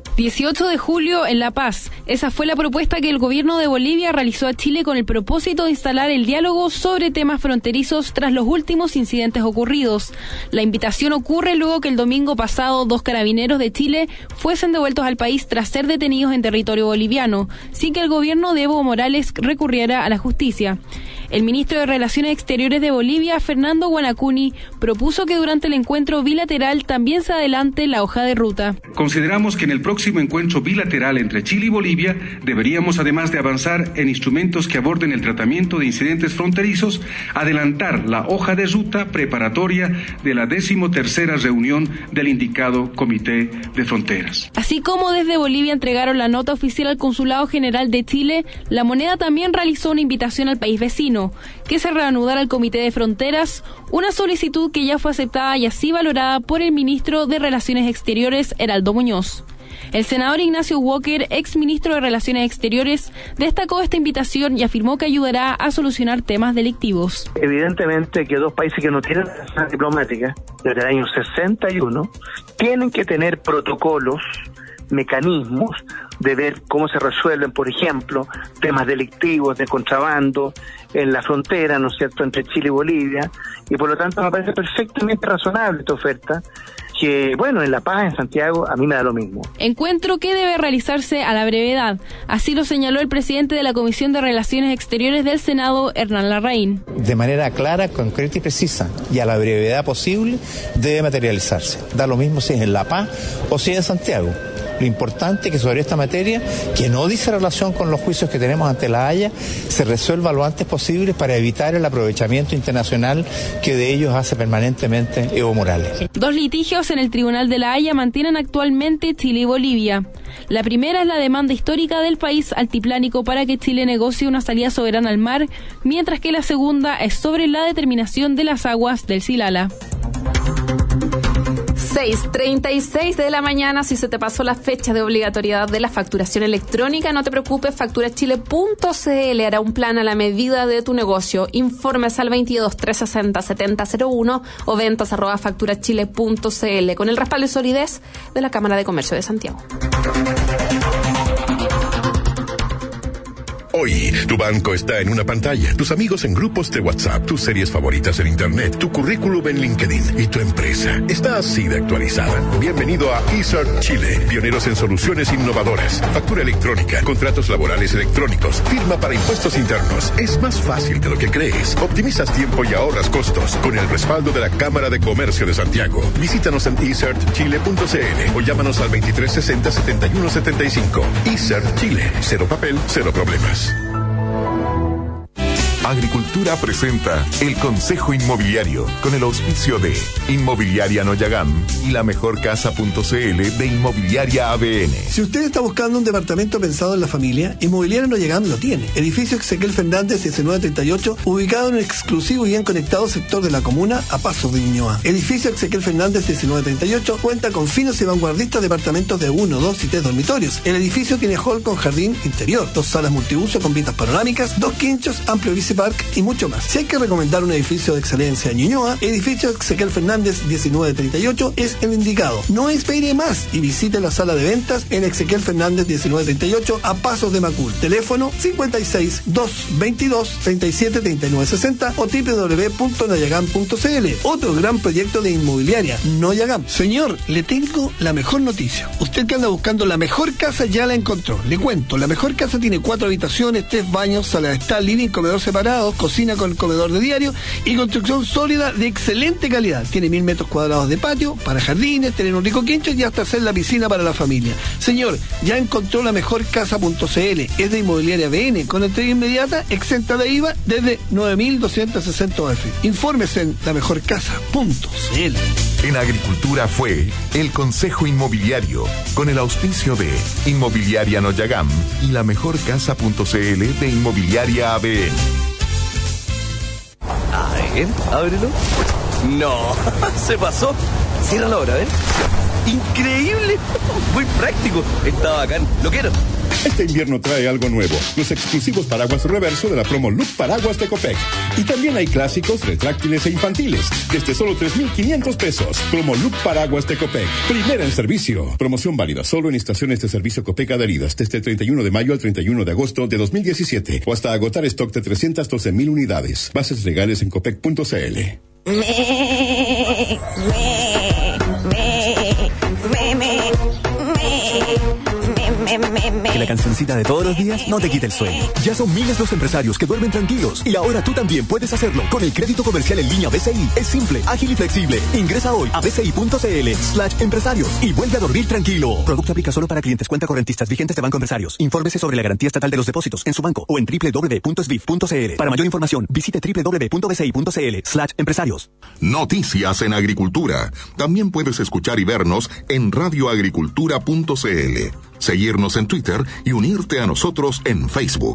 18 de julio en La Paz. Esa fue la propuesta que el gobierno de Bolivia realizó a Chile con el propósito de instalar el diálogo sobre temas fronterizos tras los últimos incidentes ocurridos. La invitación ocurre luego que el domingo pasado 2 carabineros de Chile fuesen devueltos al país tras ser detenidos en territorio boliviano, sin que el gobierno de Evo Morales recurriera a la justicia. El ministro de Relaciones Exteriores de Bolivia, Fernando Guanacuni, propuso que durante el encuentro bilateral también se adelante la hoja de ruta. Consideramos que en el próximo encuentro bilateral entre Chile y Bolivia deberíamos, además de avanzar en instrumentos que aborden el tratamiento de incidentes fronterizos, adelantar la hoja de ruta preparatoria de la 13ª reunión del indicado Comité de Fronteras. Así como desde Bolivia entregaron la nota oficial al Consulado General de Chile, La Moneda también realizó una invitación al país vecino, que se reanudara el Comité de Fronteras, una solicitud que ya fue aceptada y así valorada por el ministro de Relaciones Exteriores, Heraldo Muñoz. El senador Ignacio Walker, ex ministro de Relaciones Exteriores, destacó esta invitación y afirmó que ayudará a solucionar temas delictivos. Evidentemente que 2 países que no tienen relaciones diplomáticas desde el año 61 tienen que tener protocolos, mecanismos de ver cómo se resuelven, por ejemplo, temas delictivos de contrabando en la frontera, ¿no es cierto?, entre Chile y Bolivia, y por lo tanto me parece perfectamente razonable esta oferta, que, bueno, en La Paz, en Santiago, a mí me da lo mismo. Encuentro que debe realizarse a la brevedad, así lo señaló el presidente de la Comisión de Relaciones Exteriores del Senado, Hernán Larraín. De manera clara, concreta y precisa, y a la brevedad posible, debe materializarse. Da lo mismo si es en La Paz o si es en Santiago. Lo importante es que sobre esta materia, que no dice relación con los juicios que tenemos ante la Haya, se resuelva lo antes posible para evitar el aprovechamiento internacional que de ellos hace permanentemente Evo Morales. 2 litigios en el Tribunal de la Haya mantienen actualmente Chile y Bolivia. La primera es la demanda histórica del país altiplánico para que Chile negocie una salida soberana al mar, mientras que la segunda es sobre la determinación de las aguas del Silala. 6:36 de la mañana. Si se te pasó la fecha de obligatoriedad de la facturación electrónica, no te preocupes, facturachile.cl hará un plan a la medida de tu negocio. Informes al 22 360 7001 o ventas@facturachile.cl con el respaldo y solidez de la Cámara de Comercio de Santiago. Hoy, tu banco está en una pantalla, tus amigos en grupos de WhatsApp, tus series favoritas en Internet, tu currículum en LinkedIn y tu empresa está así de actualizada. Bienvenido a eCert Chile, pioneros en soluciones innovadoras, factura electrónica, contratos laborales electrónicos, firma para impuestos internos. Es más fácil de lo que crees. Optimizas tiempo y ahorras costos con el respaldo de la Cámara de Comercio de Santiago. Visítanos en ecertchile.cl o llámanos al 2360-7175. eCert Chile, cero papel, cero problemas. Agricultura presenta el Consejo Inmobiliario con el auspicio de Inmobiliaria Noyagam y la mejorcasa.cl de Inmobiliaria ABN. Si usted está buscando un departamento pensado en la familia, Inmobiliaria Noyagam lo tiene. Edificio Exequiel Fernández 1938, ubicado en un exclusivo y bien conectado sector de la comuna a pasos de Ñuñoa. Edificio Exequiel Fernández 1938 cuenta con finos y vanguardistas departamentos de 1, 2 y 3 dormitorios. El edificio tiene hall con jardín interior, 2 salas multiuso con vistas panorámicas, 2 quinchos, amplio bici park y mucho más. Si hay que recomendar un edificio de excelencia en Ñuñoa, Edificio Exequiel Fernández 1938 es el indicado. No espere más y visite la sala de ventas en Exequiel Fernández 1938 a pasos de Macul. Teléfono 56 222 37 39 60 o www.noyagam.cl. Otro gran proyecto de inmobiliaria, Noyagam. Señor, le tengo la mejor noticia. Usted que anda buscando la mejor casa ya la encontró. Le cuento, la mejor casa tiene 4 habitaciones, 3 baños, sala de estar, living, comedor separados, cocina con comedor de diario y construcción sólida de excelente calidad. Tiene 1000 metros cuadrados de patio para jardines, tener un rico quincho y hasta hacer la piscina para la familia. Señor, ya encontró la mejorcasa.cl. Es de Inmobiliaria BN con entrega inmediata, exenta de IVA desde 9.260 UF. Infórmese en lamejorcasa.cl. En Agricultura fue el Consejo Inmobiliario con el auspicio de Inmobiliaria Noyagam y la mejorcasa.cl de Inmobiliaria ABN. A ver, ábrelo. No, se pasó. Ciérralo ahora, ¿ven? ¡Increíble! Muy práctico. Está bacán. Lo quiero. Este invierno trae algo nuevo, los exclusivos paraguas reverso de la promo Look Paraguas de Copec. Y también hay clásicos, retráctiles e infantiles, desde solo 3.500 pesos. Promo Look Paraguas de Copec, primera en servicio. Promoción válida solo en estaciones de servicio Copec adheridas desde el 31 de mayo al 31 de agosto de 2017 o hasta agotar stock de 312.000 unidades. Bases legales en copec.cl. Que la cancioncita de todos los días no te quite el sueño. Ya son miles los empresarios que duermen tranquilos y ahora tú también puedes hacerlo con el crédito comercial en línea BCI. Es simple, ágil y flexible. Ingresa hoy a bci.cl/empresarios y vuelve a dormir tranquilo. Producto aplica solo para clientes cuenta correntistas vigentes de Banco Empresarios. Infórmese sobre la garantía estatal de los depósitos en su banco o en www.sbif.cl. Para mayor información, visite www.bci.cl/empresarios. Noticias en Agricultura. También puedes escuchar y vernos en radioagricultura.cl. Seguirnos en Twitter y unirte a nosotros en Facebook.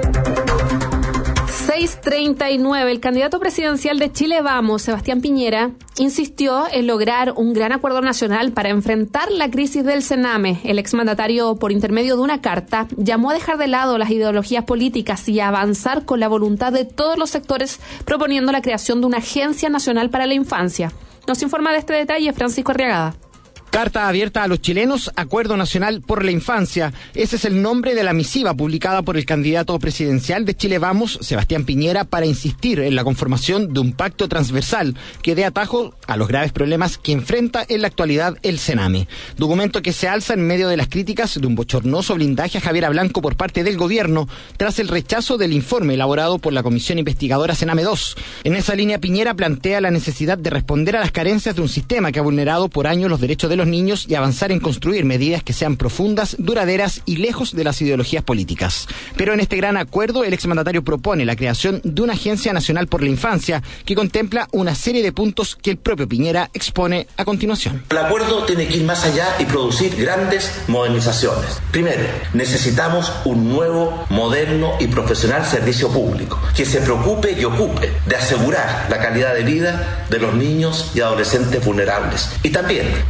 6:39. El candidato presidencial de Chile Vamos, Sebastián Piñera, insistió en lograr un gran acuerdo nacional para enfrentar la crisis del Sename. El exmandatario, por intermedio de una carta, llamó a dejar de lado las ideologías políticas y a avanzar con la voluntad de todos los sectores, proponiendo la creación de una Agencia Nacional para la Infancia. Nos informa de este detalle Francisco Arriagada. Carta abierta a los chilenos, Acuerdo Nacional por la Infancia. Ese es el nombre de la misiva publicada por el candidato presidencial de Chile Vamos, Sebastián Piñera, para insistir en la conformación de un pacto transversal que dé atajo a los graves problemas que enfrenta en la actualidad el Sename. Documento que se alza en medio de las críticas de un bochornoso blindaje a Javiera Blanco por parte del gobierno tras el rechazo del informe elaborado por la Comisión Investigadora Sename 2. En esa línea, Piñera plantea la necesidad de responder a las carencias de un sistema que ha vulnerado por años los derechos de los niños y avanzar en construir medidas que sean profundas, duraderas y lejos de las ideologías políticas. Pero en este gran acuerdo, el exmandatario propone la creación de una Agencia Nacional por la Infancia que contempla una serie de puntos que el propio Piñera expone a continuación. El acuerdo tiene que ir más allá y producir grandes modernizaciones. Primero, necesitamos un nuevo, moderno y profesional servicio público que se preocupe y ocupe de asegurar la calidad de vida de los niños y adolescentes vulnerables y también permitir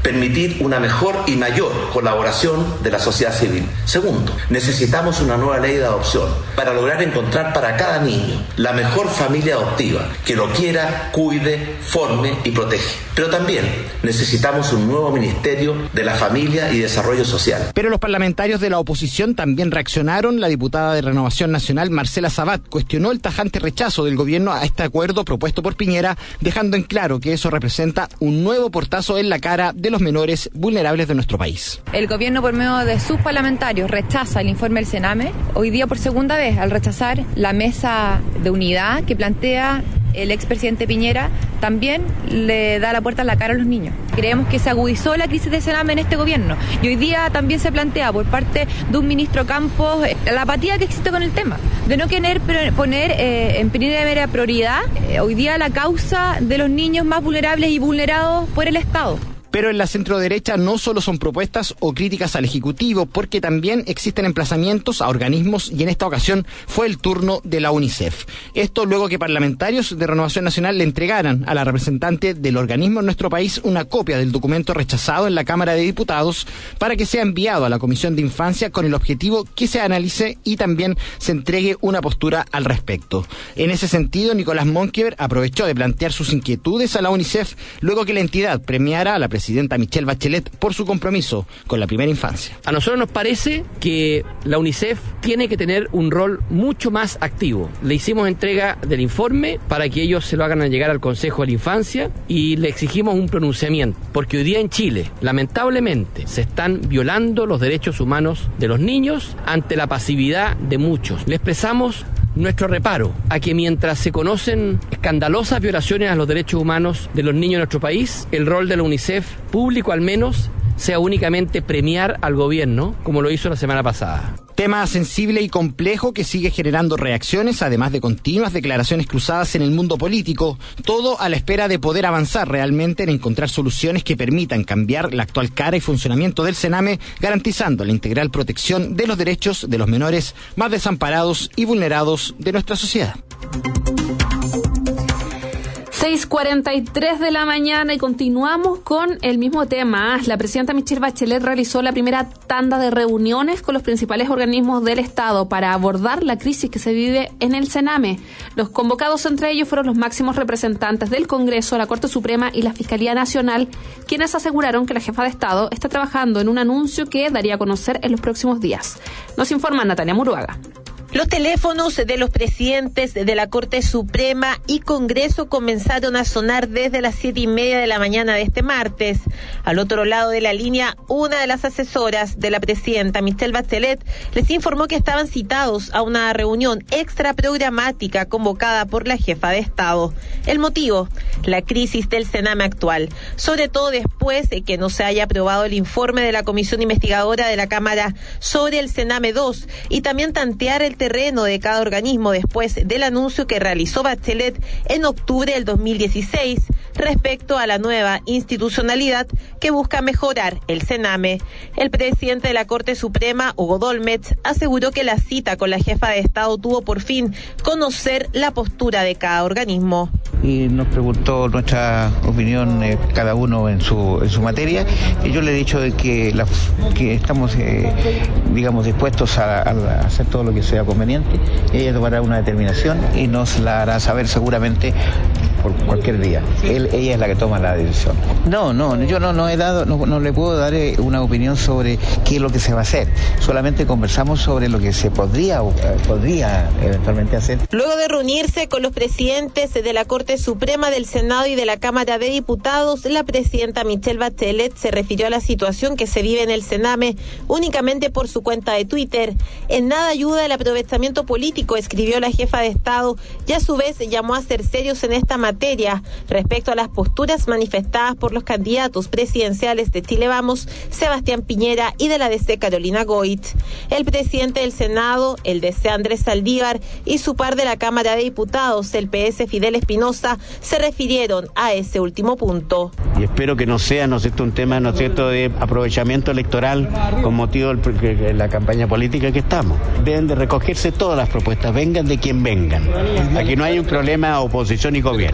permitir una mejor y mayor colaboración de la sociedad civil. Segundo, necesitamos una nueva ley de adopción para lograr encontrar para cada niño la mejor familia adoptiva que lo quiera, cuide, forme y protege. Pero también necesitamos un nuevo Ministerio de la Familia y Desarrollo Social. Pero los parlamentarios de la oposición también reaccionaron. La diputada de Renovación Nacional, Marcela Sabat, cuestionó el tajante rechazo del gobierno a este acuerdo propuesto por Piñera, dejando en claro que eso representa un nuevo portazo en la cara de los menores vulnerables de nuestro país. El gobierno, por medio de sus parlamentarios, rechaza el informe del Sename, hoy día por segunda vez, al rechazar la mesa de unidad que plantea el expresidente Piñera, también le da la puerta en la cara a los niños. Creemos que se agudizó la crisis del Sename en este gobierno y hoy día también se plantea por parte de un ministro Campos la apatía que existe con el tema, de no querer poner en primera prioridad hoy día la causa de los niños más vulnerables y vulnerados por el Estado. Pero en la centroderecha no solo son propuestas o críticas al Ejecutivo, porque también existen emplazamientos a organismos y en esta ocasión fue el turno de la UNICEF. Esto luego que parlamentarios de Renovación Nacional le entregaran a la representante del organismo en nuestro país una copia del documento rechazado en la Cámara de Diputados para que sea enviado a la Comisión de Infancia con el objetivo que se analice y también se entregue una postura al respecto. En ese sentido, Nicolás Monkever aprovechó de plantear sus inquietudes a la UNICEF luego que la entidad premiara a la presidenta Michelle Bachelet por su compromiso con la primera infancia. A nosotros nos parece que la UNICEF tiene que tener un rol mucho más activo. Le hicimos entrega del informe para que ellos se lo hagan llegar al Consejo de la Infancia y le exigimos un pronunciamiento, porque hoy día en Chile, lamentablemente, se están violando los derechos humanos de los niños ante la pasividad de muchos. Le expresamos nuestro reparo a que mientras se conocen escandalosas violaciones a los derechos humanos de los niños en nuestro país, el rol de la UNICEF, público al menos, sea únicamente premiar al gobierno, como lo hizo la semana pasada. Tema sensible y complejo que sigue generando reacciones, además de continuas declaraciones cruzadas en el mundo político, todo a la espera de poder avanzar realmente en encontrar soluciones que permitan cambiar la actual cara y funcionamiento del Sename, garantizando la integral protección de los derechos de los menores más desamparados y vulnerados de nuestra sociedad. 6:43 de la mañana y continuamos con el mismo tema. La presidenta Michelle Bachelet realizó la primera tanda de reuniones con los principales organismos del Estado para abordar la crisis que se vive en el Sename. Los convocados entre ellos fueron los máximos representantes del Congreso, la Corte Suprema y la Fiscalía Nacional, quienes aseguraron que la jefa de Estado está trabajando en un anuncio que daría a conocer en los próximos días. Nos informa Natalia Muruaga. Los teléfonos de los presidentes de la Corte Suprema y Congreso comenzaron a sonar desde las 7:30 de la mañana de este martes. Al otro lado de la línea, una de las asesoras de la presidenta, Michelle Bachelet, les informó que estaban citados a una reunión extra programática convocada por la jefa de Estado. El motivo, la crisis del Sename actual, sobre todo después de que no se haya aprobado el informe de la Comisión Investigadora de la Cámara sobre el Sename 2 y también tantear el terreno de cada organismo después del anuncio que realizó Bachelet en octubre del 2016 respecto a la nueva institucionalidad que busca mejorar el Sename. El presidente de la Corte Suprema, Hugo Dolmetsch, aseguró que la cita con la jefa de Estado tuvo por fin conocer la postura de cada organismo. Y nos preguntó nuestra opinión cada uno en su materia, y yo le he dicho de que estamos dispuestos a hacer todo lo que sea conveniente. Ella tomará una determinación y nos la hará saber seguramente por cualquier día. Ella es la que toma la decisión. Yo no le puedo dar una opinión sobre qué es lo que se va a hacer. Solamente conversamos sobre lo que se podría eventualmente hacer. Luego de reunirse con los presidentes de la Corte Suprema, del Senado y de la Cámara de Diputados, la presidenta Michelle Bachelet se refirió a la situación que se vive en el Sename únicamente por su cuenta de Twitter. En nada ayuda el aprovechamiento político, escribió la jefa de Estado, y a su vez llamó a ser serios en esta materia respecto a las posturas manifestadas por los candidatos presidenciales de Chile Vamos, Sebastián Piñera, y de la DC Carolina Goit. El presidente del Senado, el DC Andrés Saldívar, y su par de la Cámara de Diputados, el PS Fidel Espinosa, se refirieron a ese último punto. Y espero que no sea, un tema, de aprovechamiento electoral con motivo de la campaña política que estamos. Deben de recogerse todas las propuestas, vengan de quien vengan. Aquí no hay un problema oposición y gobierno.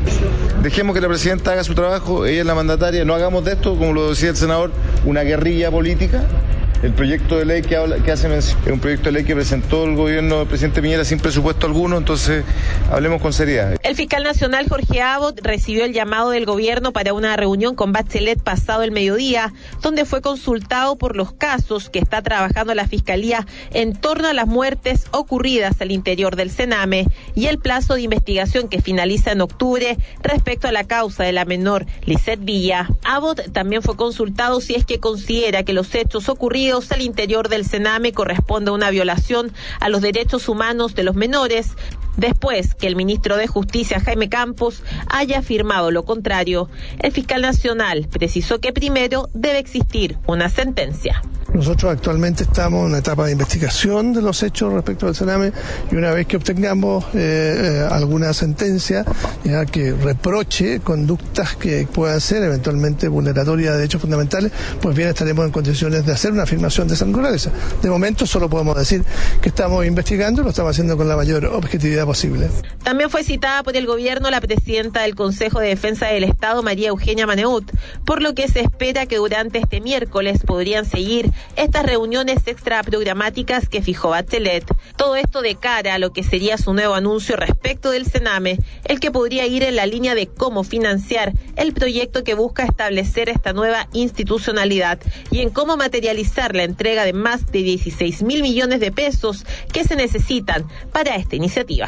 Dejemos que la presidenta haga su trabajo, ella es la mandataria, no hagamos de esto, como lo decía el senador, una guerrilla política. El proyecto de ley que hace mención es un proyecto de ley que presentó el gobierno del presidente Piñera sin presupuesto alguno, entonces hablemos con seriedad. El fiscal nacional Jorge Abbott recibió el llamado del gobierno para una reunión con Bachelet pasado el mediodía, donde fue consultado por los casos que está trabajando la fiscalía en torno a las muertes ocurridas al interior del Sename y el plazo de investigación que finaliza en octubre respecto a la causa de la menor Lisette Villa. Abbott también fue consultado si es que considera que los hechos ocurridos al interior del Sename corresponde a una violación a los derechos humanos de los menores, después que el ministro de Justicia, Jaime Campos, haya afirmado lo contrario. El fiscal nacional precisó que primero debe existir una sentencia. Nosotros actualmente estamos en una etapa de investigación de los hechos respecto al Sename y una vez que obtengamos alguna sentencia ya que reproche conductas que puedan ser eventualmente vulneratorias de derechos fundamentales, pues bien estaremos en condiciones de hacer una afirmación de esa naturaleza. De momento solo podemos decir que estamos investigando y lo estamos haciendo con la mayor objetividad posible. También fue citada por el gobierno la presidenta del Consejo de Defensa del Estado, María Eugenia Maneut, por lo que se espera que durante este miércoles podrían seguir estas reuniones extraprogramáticas que fijó Bachelet. Todo esto de cara a lo que sería su nuevo anuncio respecto del Sename, el que podría ir en la línea de cómo financiar el proyecto que busca establecer esta nueva institucionalidad y en cómo materializar la entrega de más de 16.000 millones de pesos que se necesitan para esta iniciativa.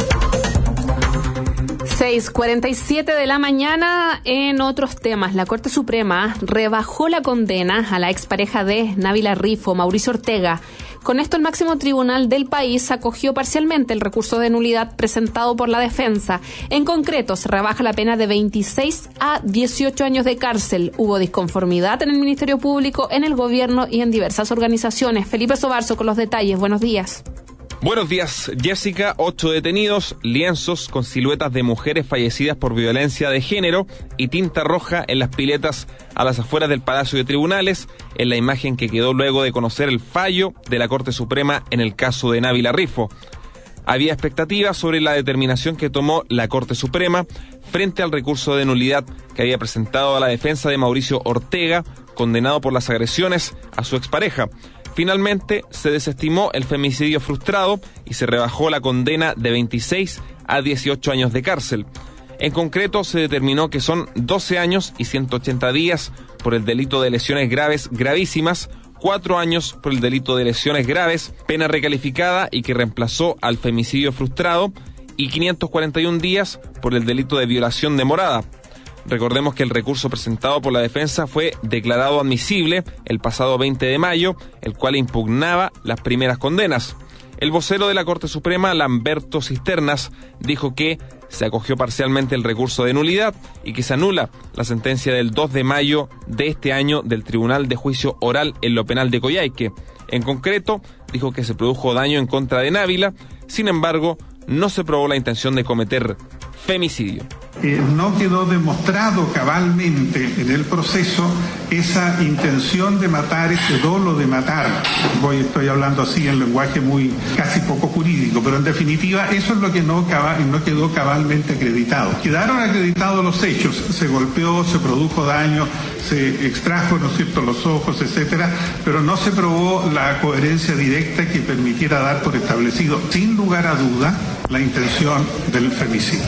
6:47 de la mañana. En otros temas, la Corte Suprema rebajó la condena a la expareja de Nabila Rifo, Mauricio Ortega. Con esto, el máximo tribunal del país acogió parcialmente el recurso de nulidad presentado por la defensa. En concreto, se rebaja la pena de 26 a 18 años de cárcel. Hubo disconformidad en el Ministerio Público, en el gobierno y en diversas organizaciones. Felipe Sobarzo con los detalles. Buenos días. Buenos días, Jessica. 8 detenidos, lienzos con siluetas de mujeres fallecidas por violencia de género y tinta roja en las piletas a las afueras del Palacio de Tribunales, en la imagen que quedó luego de conocer el fallo de la Corte Suprema en el caso de Nabila Rifo. Había expectativas sobre la determinación que tomó la Corte Suprema frente al recurso de nulidad que había presentado a la defensa de Mauricio Ortega, condenado por las agresiones a su expareja. Finalmente, se desestimó el femicidio frustrado y se rebajó la condena de 26 a 18 años de cárcel. En concreto, se determinó que son 12 años y 180 días por el delito de lesiones graves gravísimas, 4 años por el delito de lesiones graves, pena recalificada y que reemplazó al femicidio frustrado, y 541 días por el delito de violación de morada. Recordemos que el recurso presentado por la defensa fue declarado admisible el pasado 20 de mayo, el cual impugnaba las primeras condenas. El vocero de la Corte Suprema, Lamberto Cisternas, dijo que se acogió parcialmente el recurso de nulidad y que se anula la sentencia del 2 de mayo de este año del Tribunal de Juicio Oral en lo Penal de Coyhaique. En concreto, dijo que se produjo daño en contra de Nabila, sin embargo, no se probó la intención de cometer femicidio. No quedó demostrado cabalmente en el proceso esa intención de matar, ese dolo de matar. Estoy hablando así en lenguaje muy casi poco jurídico, pero en definitiva eso es lo que no quedó cabalmente acreditado. Quedaron acreditados los hechos, se golpeó, se produjo daño, se extrajo, ¿no es cierto?, los ojos, etcétera, pero no se probó la coherencia directa que permitiera dar por establecido, sin lugar a duda, la intención del femicidio.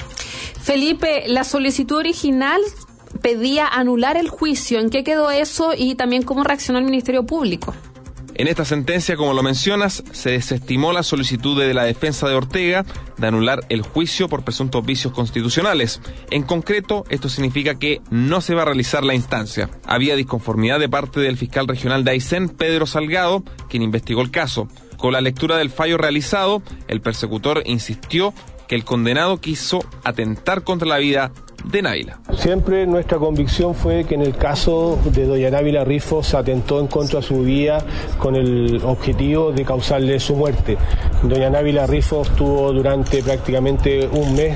Felipe, la solicitud original pedía anular el juicio. ¿En qué quedó eso y también cómo reaccionó el Ministerio Público? En esta sentencia, como lo mencionas, se desestimó la solicitud de la defensa de Ortega de anular el juicio por presuntos vicios constitucionales. En concreto, esto significa que no se va a realizar la instancia. Había disconformidad de parte del fiscal regional de Aysén, Pedro Salgado, quien investigó el caso. Con la lectura del fallo realizado, el persecutor insistió que el condenado quiso atentar contra la vida de Nabila. Siempre nuestra convicción fue que en el caso de doña Nabila Rifo se atentó en contra de su vida con el objetivo de causarle su muerte. Doña Nabila Rifo estuvo durante prácticamente un mes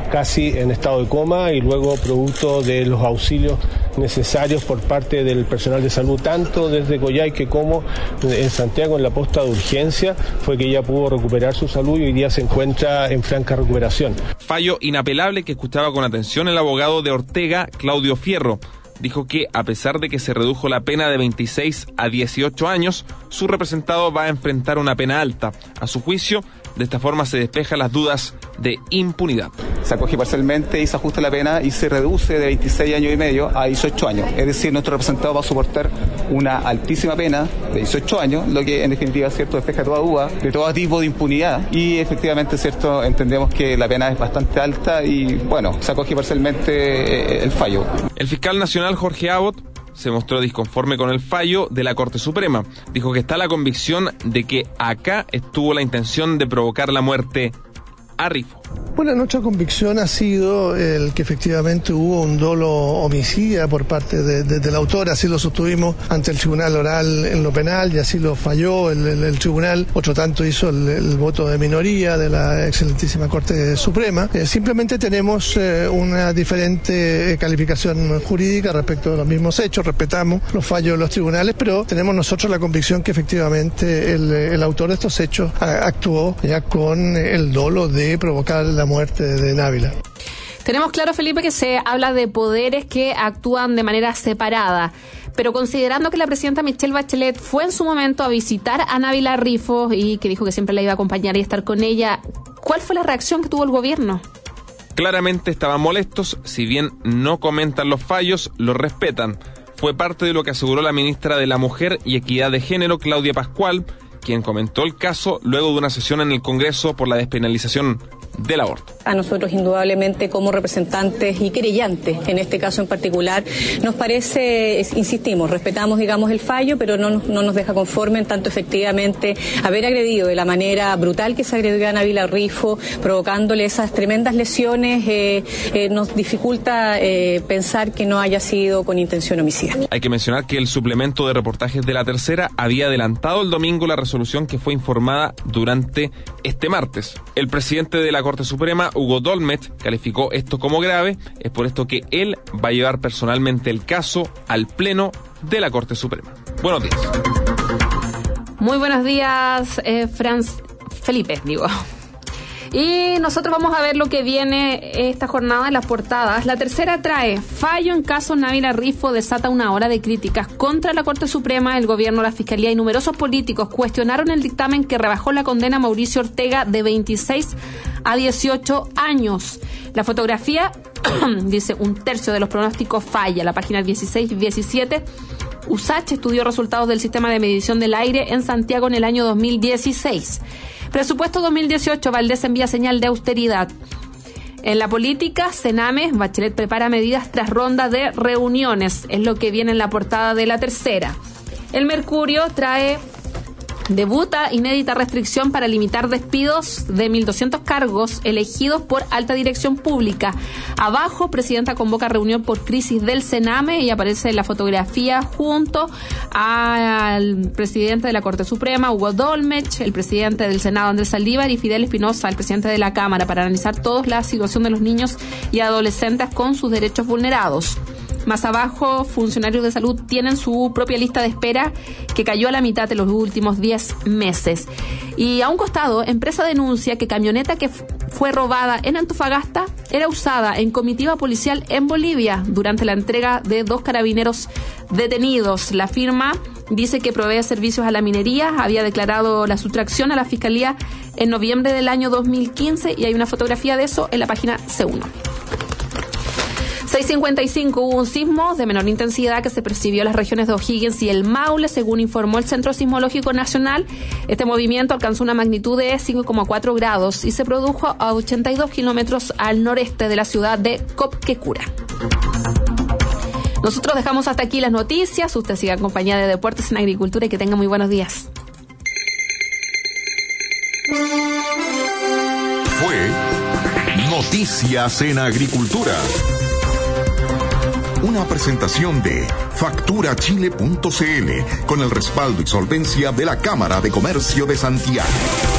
casi en estado de coma, y luego producto de los auxilios necesarios por parte del personal de salud, tanto desde Coyhaique como en Santiago, en la posta de urgencia, fue que ella pudo recuperar su salud y hoy día se encuentra en franca recuperación. Fallo inapelable que escuchaba con atención el abogado de Ortega, Claudio Fierro. Dijo que, a pesar de que se redujo la pena de 26 a 18 años, su representado va a enfrentar una pena alta. A su juicio, de esta forma se despejan las dudas de impunidad. Se acoge parcialmente y se ajusta la pena y se reduce de 26 años y medio a 18 años. Es decir, nuestro representado va a soportar una altísima pena de 18 años, lo que en definitiva, cierto, despeja toda duda de todo tipo de impunidad. Y efectivamente, cierto, entendemos que la pena es bastante alta y, bueno, se acoge parcialmente el fallo. El fiscal nacional Jorge Abbott se mostró disconforme con el fallo de la Corte Suprema. Dijo que está la convicción de que acá estuvo la intención de provocar la muerte a Rifo. Bueno, nuestra convicción ha sido el que efectivamente hubo un dolo homicida por parte del autor, así lo sostuvimos ante el Tribunal Oral en lo penal y así lo falló el Tribunal. Otro tanto hizo el voto de minoría de la excelentísima Corte Suprema. Simplemente tenemos una diferente calificación jurídica respecto de los mismos hechos, respetamos los fallos de los tribunales, pero tenemos nosotros la convicción que efectivamente el autor de estos hechos actuó ya con el dolo de provocar la muerte de Návila. Tenemos claro, Felipe, que se habla de poderes que actúan de manera separada, pero considerando que la presidenta Michelle Bachelet fue en su momento a visitar a Návila Rifo y que dijo que siempre la iba a acompañar y estar con ella, ¿cuál fue la reacción que tuvo el gobierno? Claramente estaban molestos, si bien no comentan los fallos, los respetan. Fue parte de lo que aseguró la ministra de la Mujer y Equidad de Género, Claudia Pascual, quien comentó el caso luego de una sesión en el Congreso por la despenalización del aborto. A nosotros, indudablemente, como representantes y querellantes, en este caso en particular, nos parece, insistimos, respetamos, digamos, el fallo, pero no nos deja conforme en tanto efectivamente haber agredido de la manera brutal que se agredió a Návila Rifo, provocándole esas tremendas lesiones, nos dificulta pensar que no haya sido con intención homicida. Hay que mencionar que el suplemento de reportajes de La Tercera había adelantado el domingo la resolución que fue informada durante este martes. El presidente de la Corte Suprema, Hugo Dolmet, calificó esto como grave. Es por esto que él va a llevar personalmente el caso al Pleno de la Corte Suprema. Buenos días. Muy buenos días, Felipe, digo. Y nosotros vamos a ver lo que viene esta jornada en las portadas. La Tercera trae: fallo en caso Návila Rifo desata una ola de críticas contra la Corte Suprema. El gobierno, la Fiscalía y numerosos políticos cuestionaron el dictamen que rebajó la condena a Mauricio Ortega de 26 a 18 años. La fotografía dice: un tercio de los pronósticos falla. La página 16 y 17. USACH estudió resultados del sistema de medición del aire en Santiago en el año 2016. Presupuesto 2018, Valdés envía señal de austeridad. En la política, Sename, Bachelet prepara medidas tras ronda de reuniones. Es lo que viene en la portada de La Tercera. El Mercurio trae: debuta inédita restricción para limitar despidos de 1.200 cargos elegidos por alta dirección pública. Abajo, presidenta convoca reunión por crisis del Sename y aparece la fotografía junto al presidente de la Corte Suprema, Hugo Dolmet, el presidente del Senado, Andrés Saldívar, y Fidel Espinosa, el presidente de la Cámara, para analizar todos la situación de los niños y adolescentes con sus derechos vulnerados. Más abajo, funcionarios de salud tienen su propia lista de espera que cayó a la mitad de los últimos 10 meses. Y a un costado, empresa denuncia que camioneta que fue robada en Antofagasta era usada en comitiva policial en Bolivia durante la entrega de 2 carabineros detenidos. La firma dice que provee servicios a la minería, había declarado la sustracción a la Fiscalía en noviembre del año 2015 y hay una fotografía de eso en la página C1. 6:55, hubo un sismo de menor intensidad que se percibió en las regiones de O'Higgins y el Maule, según informó el Centro Sismológico Nacional. Este movimiento alcanzó una magnitud de 5,4 grados y se produjo a 82 kilómetros al noreste de la ciudad de Copquecura. Nosotros dejamos hasta aquí las noticias. Usted siga en compañía de Deportes en Agricultura y que tenga muy buenos días. Fue Noticias en Agricultura. Una presentación de facturachile.cl con el respaldo y solvencia de la Cámara de Comercio de Santiago.